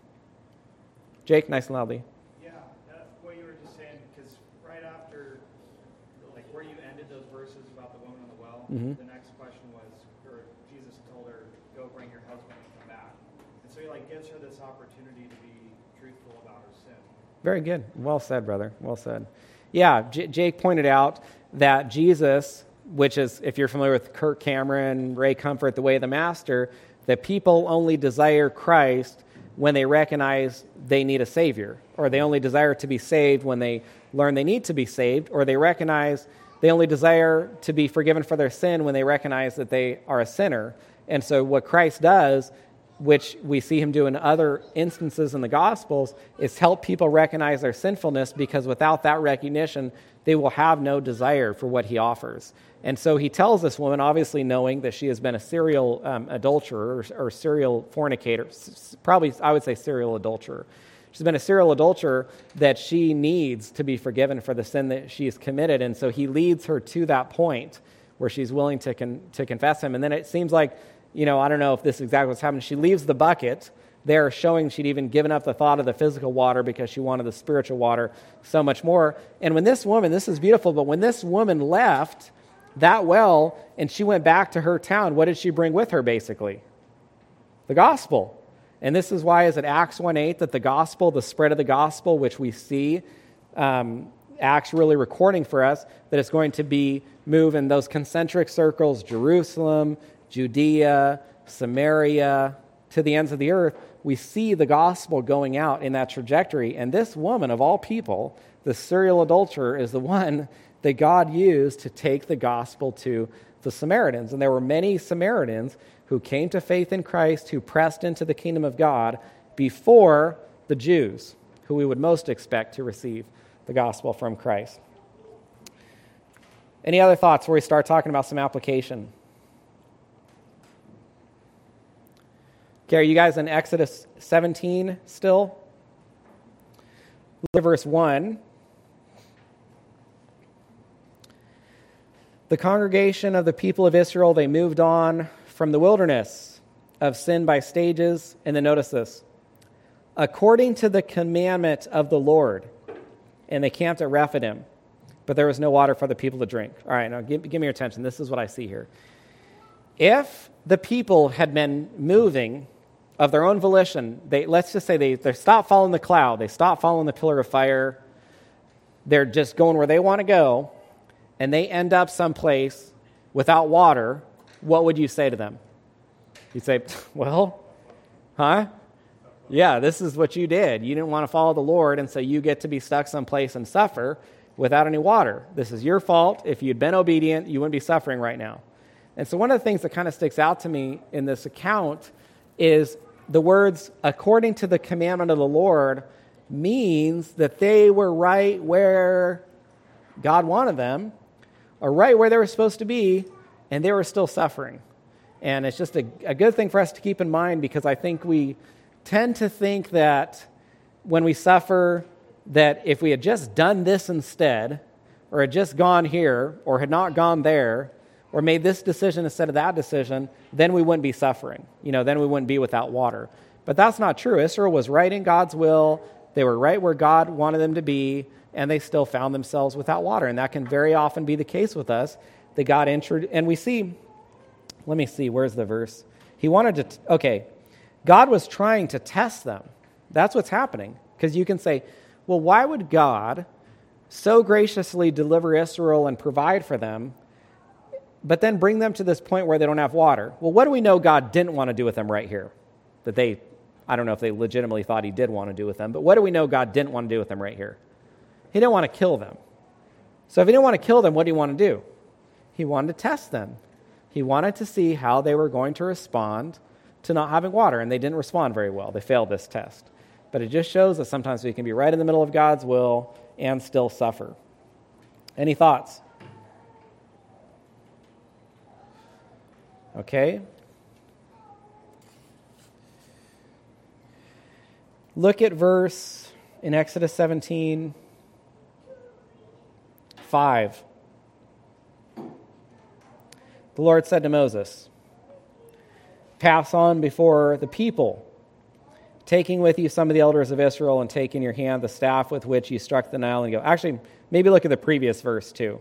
Jake, nice and loudly. Yeah, that, what you were just saying, because right after, like where you ended those verses about the woman on the well, Mm-hmm. the next question was, or Jesus told her, go bring your husband and come back. And so he like gives her this opportunity to be truthful about her sin. Very good. Well said, brother. Well said. Yeah, J- Jake pointed out that Jesus, which is, if you're familiar with Kirk Cameron, Ray Comfort, The Way of the Master, that people only desire Christ when they recognize they need a Savior, or they only desire to be saved when they learn they need to be saved, or they recognize they only desire to be forgiven for their sin when they recognize that they are a sinner. And so what Christ does, which we see him do in other instances in the Gospels, is help people recognize their sinfulness, because without that recognition, they will have no desire for what he offers. And so he tells this woman, obviously knowing that she has been a serial um, adulterer or, or serial fornicator, s- probably I would say serial adulterer. She's been a serial adulterer, that she needs to be forgiven for the sin that she's committed. And so he leads her to that point where she's willing to con- to confess him. And then it seems like, you know, I don't know if this is exactly what's happening. She leaves the bucket there, showing she'd even given up the thought of the physical water because she wanted the spiritual water so much more. And when this woman, this is beautiful, but when this woman left that well and she went back to her town, what did she bring with her, basically? The gospel. And this is why, is it Acts one eight, that the gospel, the spread of the gospel, which we see um, Acts really recording for us, that it's going to be move in those concentric circles, Jerusalem, Judea, Samaria, to the ends of the earth. We see the gospel going out in that trajectory. And this woman, of all people, the serial adulterer, is the one that God used to take the gospel to the Samaritans. And there were many Samaritans who came to faith in Christ, who pressed into the kingdom of God before the Jews, who we would most expect to receive the gospel from Christ. Any other thoughts before we start talking about some application? Okay, are you guys in Exodus seventeen still? Look at verse one. The congregation of the people of Israel, they moved on from the wilderness of sin by stages. And then notice this. According to the commandment of the Lord. And they camped at Rephidim. But there was no water for the people to drink. All right, now give, give me your attention. This is what I see here. If the people had been moving of their own volition, they let's just say they, they stopped following the cloud. They stopped following the pillar of fire. They're just going where they want to go. And they end up someplace without water, what would you say to them? You'd say, well, huh? Yeah, this is what you did. You didn't want to follow the Lord, and so you get to be stuck someplace and suffer without any water. This is your fault. If you'd been obedient, you wouldn't be suffering right now. And so one of the things that kind of sticks out to me in this account is the words, according to the commandment of the Lord, means that they were right where God wanted them, or right where they were supposed to be, and they were still suffering. And it's just a, a good thing for us to keep in mind, because I think we tend to think that when we suffer, that if we had just done this instead, or had just gone here, or had not gone there, or made this decision instead of that decision, then we wouldn't be suffering. You know, then we wouldn't be without water. But that's not true. Israel was right in God's will. They were right where God wanted them to be, and they still found themselves without water. And that can very often be the case with us, that God entered, and we see, let me see, where's the verse? He wanted to, t- okay, God was trying to test them. That's what's happening. Because you can say, well, why would God so graciously deliver Israel and provide for them, but then bring them to this point where they don't have water. Well, what do we know God didn't want to do with them right here? That they, I don't know if they legitimately thought he did want to do with them, but what do we know God didn't want to do with them right here? He didn't want to kill them. So if he didn't want to kill them, what did he want to do? He wanted to test them. He wanted to see how they were going to respond to not having water, and they didn't respond very well. They failed this test. But it just shows that sometimes we can be right in the middle of God's will and still suffer. Any thoughts? Okay. Look at verse in Exodus seventeen, five. The Lord said to Moses, "Pass on before the people, taking with you some of the elders of Israel, and take in your hand the staff with which you struck the Nile, and go." Actually, maybe look at the previous verse too.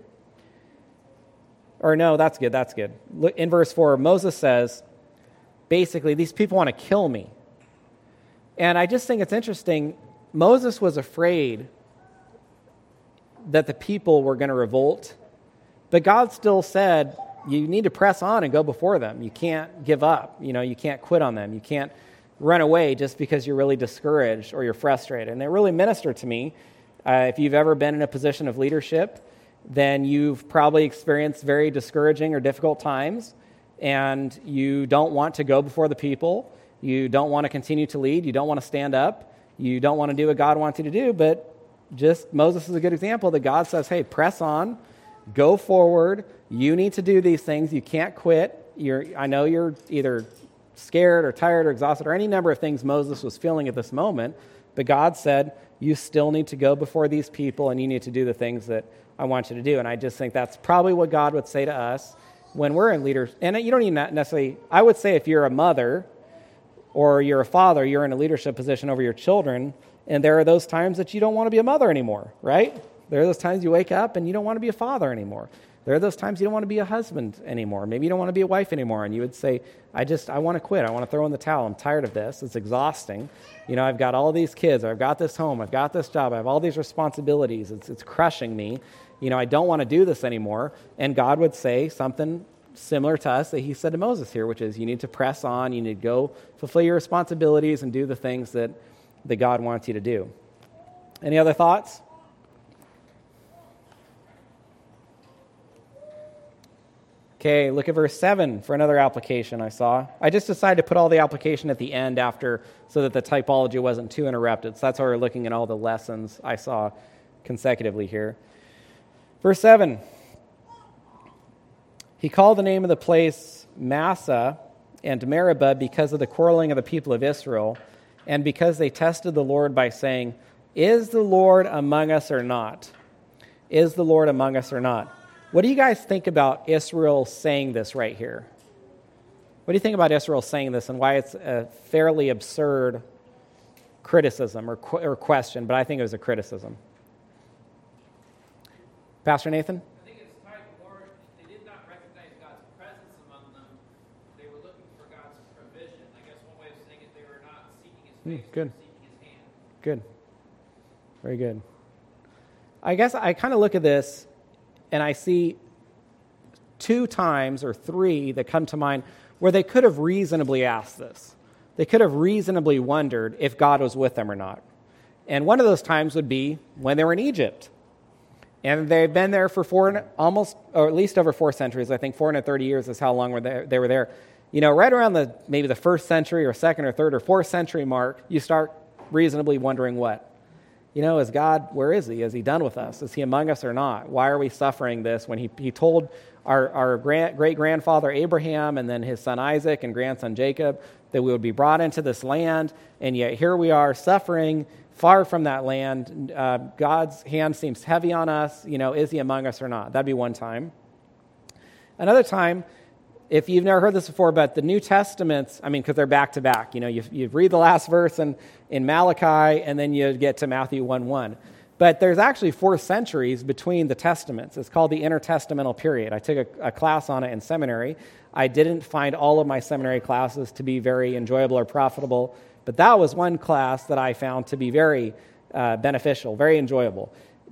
Or no, that's good, that's good. Look, in verse four, Moses says, basically, these people want to kill me. And I just think it's interesting, Moses was afraid that the people were going to revolt, but God still said, you need to press on and go before them. You can't give up. You know, you can't quit on them. You can't run away just because you're really discouraged or you're frustrated. And it really ministered to me. Uh, if you've ever been in a position of leadership, then you've probably experienced very discouraging or difficult times, and you don't want to go before the people. You don't want to continue to lead. You don't want to stand up. You don't want to do what God wants you to do, but just Moses is a good example that God says, hey, press on, go forward. You need to do these things. You can't quit. You're, I know you're either scared or tired or exhausted or any number of things Moses was feeling at this moment, but God said, you still need to go before these people and you need to do the things that I want you to do. And I just think that's probably what God would say to us when we're in leaders. And you don't even necessarily, I would say if you're a mother or you're a father, you're in a leadership position over your children, and there are those times that you don't want to be a mother anymore, right? There are those times you wake up and you don't want to be a father anymore. There are those times you don't want to be a husband anymore. Maybe you don't want to be a wife anymore, and you would say, I just, I want to quit. I want to throw in the towel. I'm tired of this. It's exhausting. You know, I've got all these kids. I've got this home. I've got this job. I have all these responsibilities. It's, it's crushing me. You know, I don't want to do this anymore. And God would say something similar to us that he said to Moses here, which is you need to press on. You need to go fulfill your responsibilities and do the things that, that God wants you to do. Any other thoughts? Okay, look at verse seven for another application I saw. I just decided to put all the application at the end after so that the typology wasn't too interrupted. So that's why we're looking at all the lessons I saw consecutively here. Verse seven. He called the name of the place Massah and Meribah because of the quarreling of the people of Israel, and because they tested the Lord by saying, is the Lord among us or not? Is the Lord among us or not? What do you guys think about Israel saying this right here? What do you think about Israel saying this and why it's a fairly absurd criticism or, or question, but I think it was a criticism? Pastor Nathan? I think it's tied more, they did not recognize God's presence among them. They were looking for God's provision. I guess one way of saying it, they were not seeking his face, Mm, good. they were seeking his hand. Good. Very good. I guess I kind of look at this and I see two times or three that come to mind where they could have reasonably asked this. They could have reasonably wondered if God was with them or not. And one of those times would be when they were in Egypt. And they've been there for four, almost, or at least over four centuries. I think four hundred thirty years is how long were they, they were there. You know, right around the maybe the first century or second or third or fourth century mark, you start reasonably wondering what? You know, is God, where is he? Is he done with us? Is he among us or not? Why are we suffering this when he, he told our, our grand, great-grandfather Abraham and then his son Isaac and grandson Jacob that we would be brought into this land, and yet here we are suffering far from that land. Uh, God's hand seems heavy on us. You know, is he among us or not? That'd be one time. Another time, if you've never heard this before, but the New Testaments, I mean, because they're back-to-back. You know, you, you read the last verse in, in Malachi, and then you get to Matthew one one. But there's actually four centuries between the Testaments. It's called the intertestamental period. I took a, a class on it in seminary. I didn't find all of my seminary classes to be very enjoyable or profitable, but that was one class that I found to be very uh, beneficial, very enjoyable.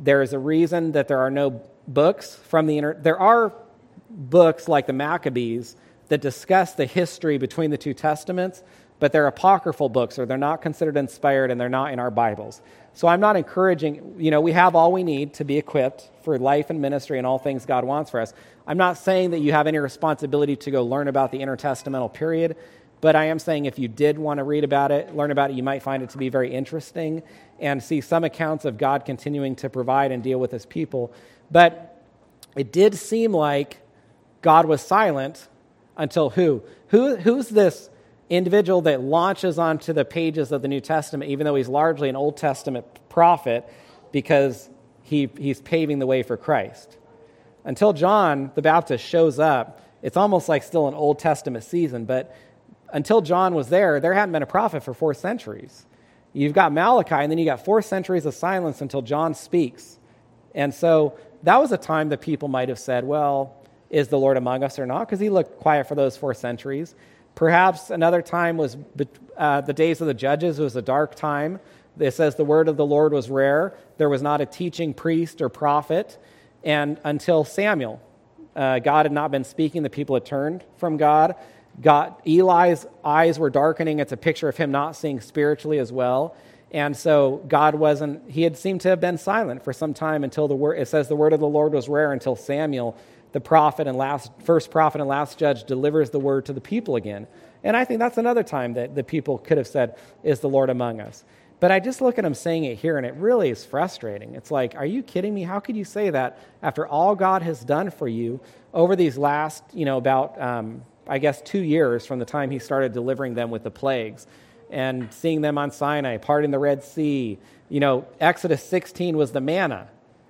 There is a reason that there are no books from the inter. There are books like the Maccabees that discuss the history between the two testaments, but they're apocryphal books, or they're not considered inspired, and they're not in our Bibles. So I'm not encouraging, you know, we have all we need to be equipped for life and ministry and all things God wants for us. I'm not saying that you have any responsibility to go learn about the intertestamental period, but I am saying if you did want to read about it, learn about it, you might find it to be very interesting and see some accounts of God continuing to provide and deal with his people. But it did seem like God was silent until who? Who who's this individual that launches onto the pages of the New Testament, even though he's largely an Old Testament prophet, because he he's paving the way for Christ? Until John the Baptist shows up, it's almost like still an Old Testament season, but until John was there, there hadn't been a prophet for four centuries. You've got Malachi, and then you got four centuries of silence until John speaks. And so that was a time that people might have said, well, is the Lord among us or not? Because he looked quiet for those four centuries. Perhaps another time was uh, the days of the judges. It was a dark time. It says the word of the Lord was rare. There was not a teaching priest or prophet. And until Samuel, uh, God had not been speaking. The people had turned from God. God. Eli's eyes were darkening. It's a picture of him not seeing spiritually as well. And so God wasn't, he had seemed to have been silent for some time until the word, it says the word of the Lord was rare until Samuel, the prophet and last, first prophet and last judge, delivers the word to the people again. And I think that's another time that the people could have said, is the Lord among us? But I just look at him saying it here, and it really is frustrating. It's like, are you kidding me? How could you say that after all God has done for you over these last, you know, about, um, I guess, two years from the time he started delivering them with the plagues and seeing them on Sinai, parting the Red Sea? You know, Exodus sixteen was the manna.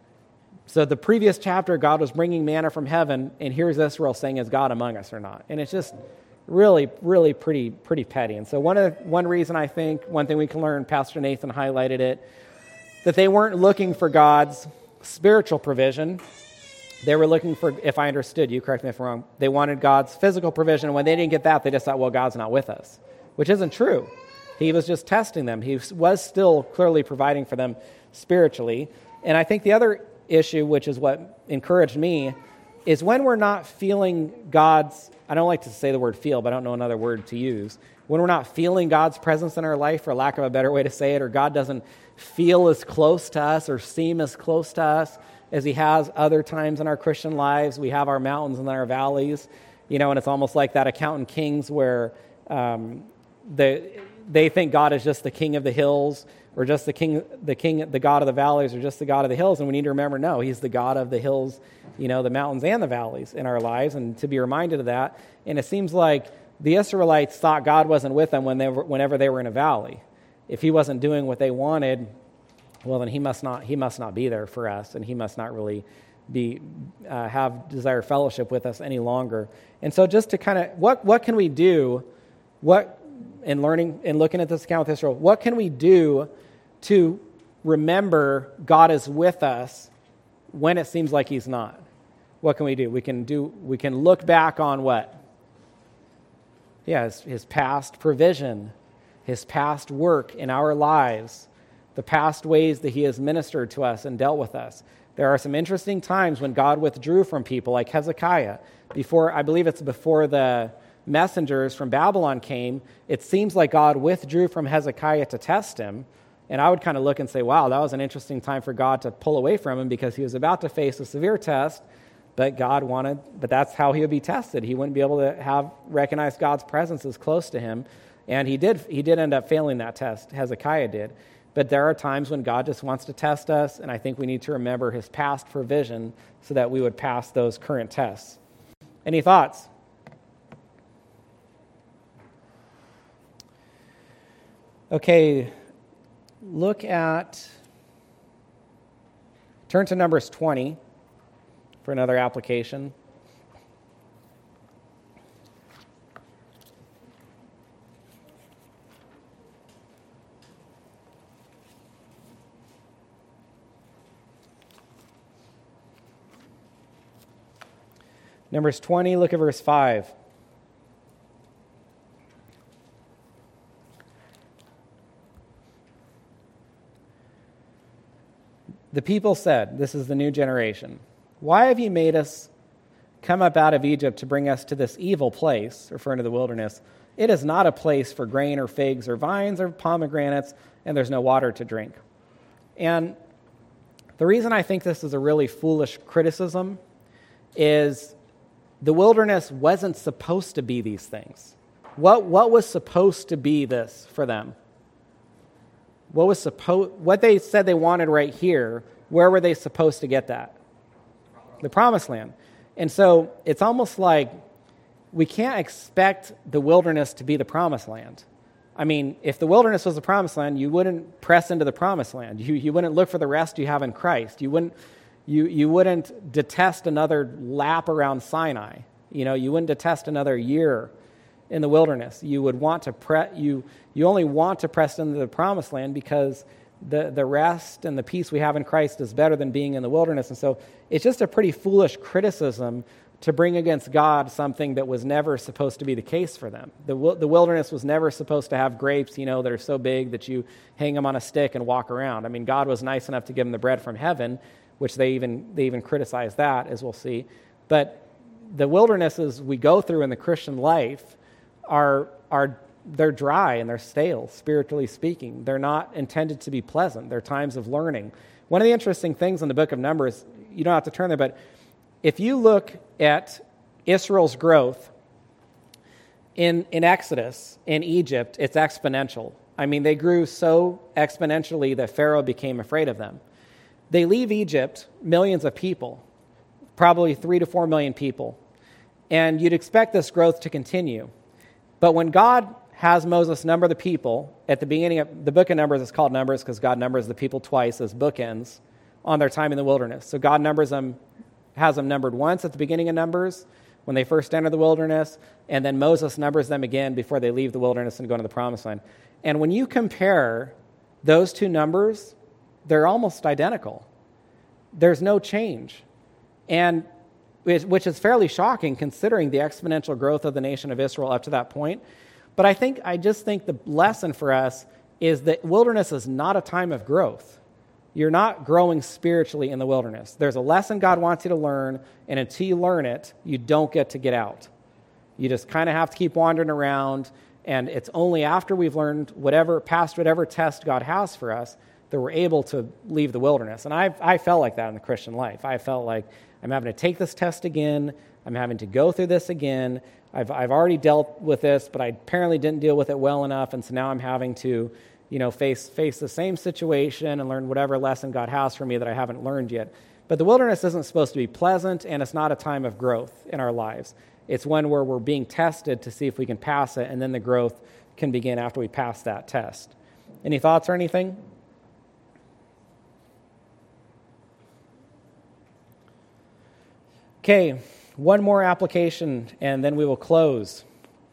So the previous chapter, God was bringing manna from heaven, and here's Israel saying, is God among us or not? And it's just really, really pretty pretty petty. And so one of the, one reason I think, one thing we can learn, Pastor Nathan highlighted it, that they weren't looking for God's spiritual provision. They were looking for, if I understood you, correct me if I'm wrong, they wanted God's physical provision, and when they didn't get that, they just thought, well, God's not with us, which isn't true. He was just testing them. He was still clearly providing for them spiritually. And I think the other issue, which is what encouraged me, is when we're not feeling God's, I don't like to say the word feel, but I don't know another word to use. When we're not feeling God's presence in our life, for lack of a better way to say it, or God doesn't feel as close to us or seem as close to us as he has other times in our Christian lives. We have our mountains and our valleys, you know, and it's almost like that account in Kings where um, the, they think God is just the king of the hills, or just the king, the king, the God of the valleys, or just the God of the hills. And we need to remember, no, he's the God of the hills, you know, the mountains and the valleys in our lives, and to be reminded of that. And it seems like the Israelites thought God wasn't with them when they were, whenever they were in a valley. If he wasn't doing what they wanted, well, then he must not, he must not be there for us, and he must not really be uh, have desire fellowship with us any longer. And so just to kind of, what what can we do, what, in learning and looking at this account with Israel, what can we do to remember God is with us when it seems like he's not? What can we do? We can do. We can look back on what? Yeah, his, his past provision, his past work in our lives, the past ways that he has ministered to us and dealt with us. There are some interesting times when God withdrew from people, like Hezekiah. Before, I believe it's before the messengers from Babylon came, it seems like God withdrew from Hezekiah to test him. And I would kind of look and say, wow, that was an interesting time for God to pull away from him, because he was about to face a severe test, but God wanted, but that's how he would be tested. He wouldn't be able to have recognize God's presence as close to him. And he did, he did end up failing that test. Hezekiah did. But there are times when God just wants to test us, and I think we need to remember his past provision so that we would pass those current tests. Any thoughts? Okay, look at, turn to Numbers twenty for another application. Numbers twenty, look at verse five. The people said, this is the new generation, why have you made us come up out of Egypt to bring us to this evil place, referring to the wilderness? It is not a place for grain or figs or vines or pomegranates, and there's no water to drink. And the reason I think this is a really foolish criticism is the wilderness wasn't supposed to be these things. What, what was supposed to be this for them? What was supposed? What they said they wanted right here, where were they supposed to get that? The promised land. And so it's almost like we can't expect the wilderness to be the promised land. I mean, if the wilderness was the promised land, you wouldn't press into the promised land. You, you wouldn't look for the rest you have in Christ. You wouldn't, you, you wouldn't detest another lap around Sinai. You know, you wouldn't detest another year in the wilderness. You would want to pre- you you only want to press into the promised land because the, the rest and the peace we have in Christ is better than being in the wilderness. And so it's just a pretty foolish criticism to bring against God something that was never supposed to be the case for them. The, the wilderness was never supposed to have grapes, you know, that are so big that you hang them on a stick and walk around. I mean, God was nice enough to give them the bread from heaven, which they even they even criticize that, as we'll see. But the wildernesses we go through in the Christian life are are they're dry and they're stale, spiritually speaking. They're not intended to be pleasant. They're times of learning. One of the interesting things in the book of Numbers, you don't have to turn there, but if you look at Israel's growth in, in Exodus, in Egypt, it's exponential. I mean, they grew so exponentially that Pharaoh became afraid of them. They leave Egypt, millions of people, probably three to four million people, and you'd expect this growth to continue. But when God has Moses number the people, at the beginning of the book of Numbers, it's called Numbers because God numbers the people twice as bookends on their time in the wilderness. So God numbers them, has them numbered once at the beginning of Numbers when they first enter the wilderness, and then Moses numbers them again before they leave the wilderness and go into the promised land. And when you compare those two numbers, they're almost identical. There's no change. And which is fairly shocking considering the exponential growth of the nation of Israel up to that point. But I think I just think the lesson for us is that wilderness is not a time of growth. You're not growing spiritually in the wilderness. There's a lesson God wants you to learn, and until you learn it, you don't get to get out. You just kind of have to keep wandering around, and it's only after we've learned whatever, past whatever test God has for us, that we're able to leave the wilderness. And I I felt like that in the Christian life. I felt like I'm having to take this test again. I'm having to go through this again. I've I've already dealt with this, but I apparently didn't deal with it well enough, and so now I'm having to, you know, face face the same situation and learn whatever lesson God has for me that I haven't learned yet. But the wilderness isn't supposed to be pleasant, and it's not a time of growth in our lives. It's one where we're being tested to see if we can pass it, and then the growth can begin after we pass that test. Any thoughts or anything? Okay, one more application, and then we will close.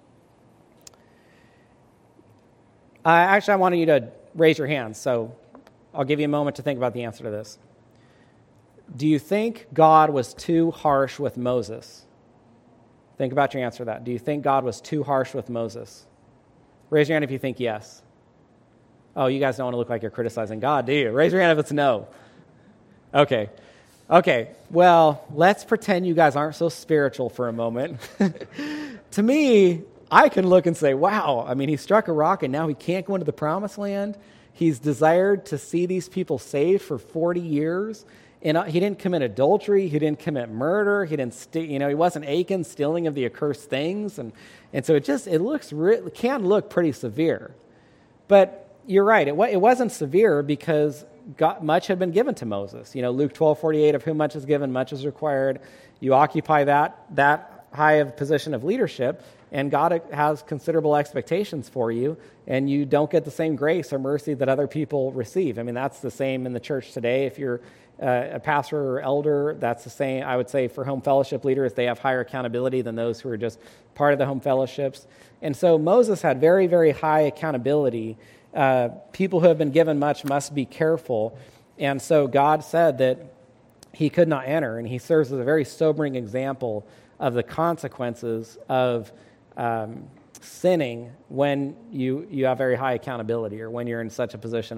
Uh, actually, I wanted you to raise your hands, so I'll give you a moment to think about the answer to this. Do you think God was too harsh with Moses? Think about your answer to that. Do you think God was too harsh with Moses? Raise your hand if you think yes. Oh, you guys don't want to look like you're criticizing God, do you? Raise your hand if it's no. Okay. Okay, well, let's pretend you guys aren't so spiritual for a moment. To me, I can look and say, wow, I mean, he struck a rock and now he can't go into the promised land. He's desired to see these people saved for forty years. And he didn't commit adultery. He didn't commit murder. He didn't, st- you know, he wasn't Achan stealing of the accursed things. And, and so it just, it looks, re- it can look pretty severe. But you're right, it, it wasn't severe because God, much had been given to Moses. You know, Luke twelve forty-eight, of whom much is given, much is required. You occupy that that high of position of leadership, and God has considerable expectations for you, and you don't get the same grace or mercy that other people receive. I mean, that's the same in the church today. If you're uh, a pastor or elder, that's the same. I would say for home fellowship leaders, they have higher accountability than those who are just part of the home fellowships. And so Moses had very, very high accountability. Uh, people who have been given much must be careful. And so God said that he could not enter, and he serves as a very sobering example of the consequences of um, sinning when you, you have very high accountability or when you're in such a position of,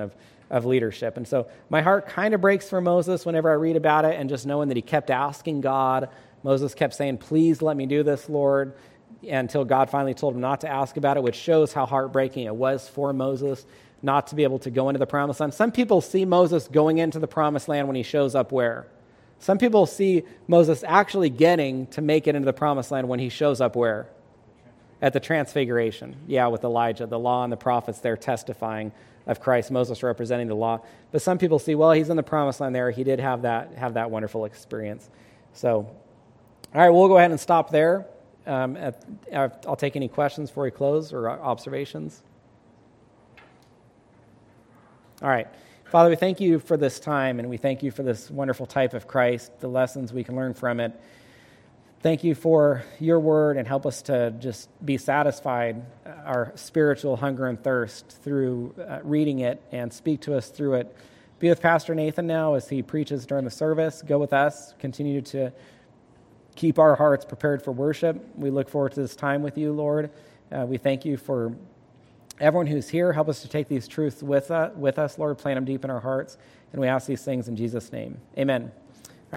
of leadership. And so my heart kind of breaks for Moses whenever I read about it, and just knowing that he kept asking God. Moses kept saying, please let me do this, Lord, until God finally told him not to ask about it, which shows how heartbreaking it was for Moses not to be able to go into the promised land. Some people see Moses going into the promised land when he shows up where? Some people see Moses actually getting to make it into the promised land when he shows up where? At the transfiguration. Yeah, with Elijah, the law and the prophets there testifying of Christ, Moses representing the law. But some people see, well, he's in the promised land there. He did have that have that wonderful experience. So, all right, we'll go ahead and stop there. Um, at, I'll take any questions before we close or observations. All right. Father, we thank you for this time, and we thank you for this wonderful type of Christ, the lessons we can learn from it. Thank you for your word, and help us to just be satisfied, our spiritual hunger and thirst through uh, reading it, and speak to us through it. Be with Pastor Nathan now as he preaches during the service. Go with us. Continue to keep our hearts prepared for worship. We look forward to this time with you, Lord. Uh, we thank you for everyone who's here. Help us to take these truths with, uh, with us, Lord. Plant them deep in our hearts. And we ask these things in Jesus' name. Amen.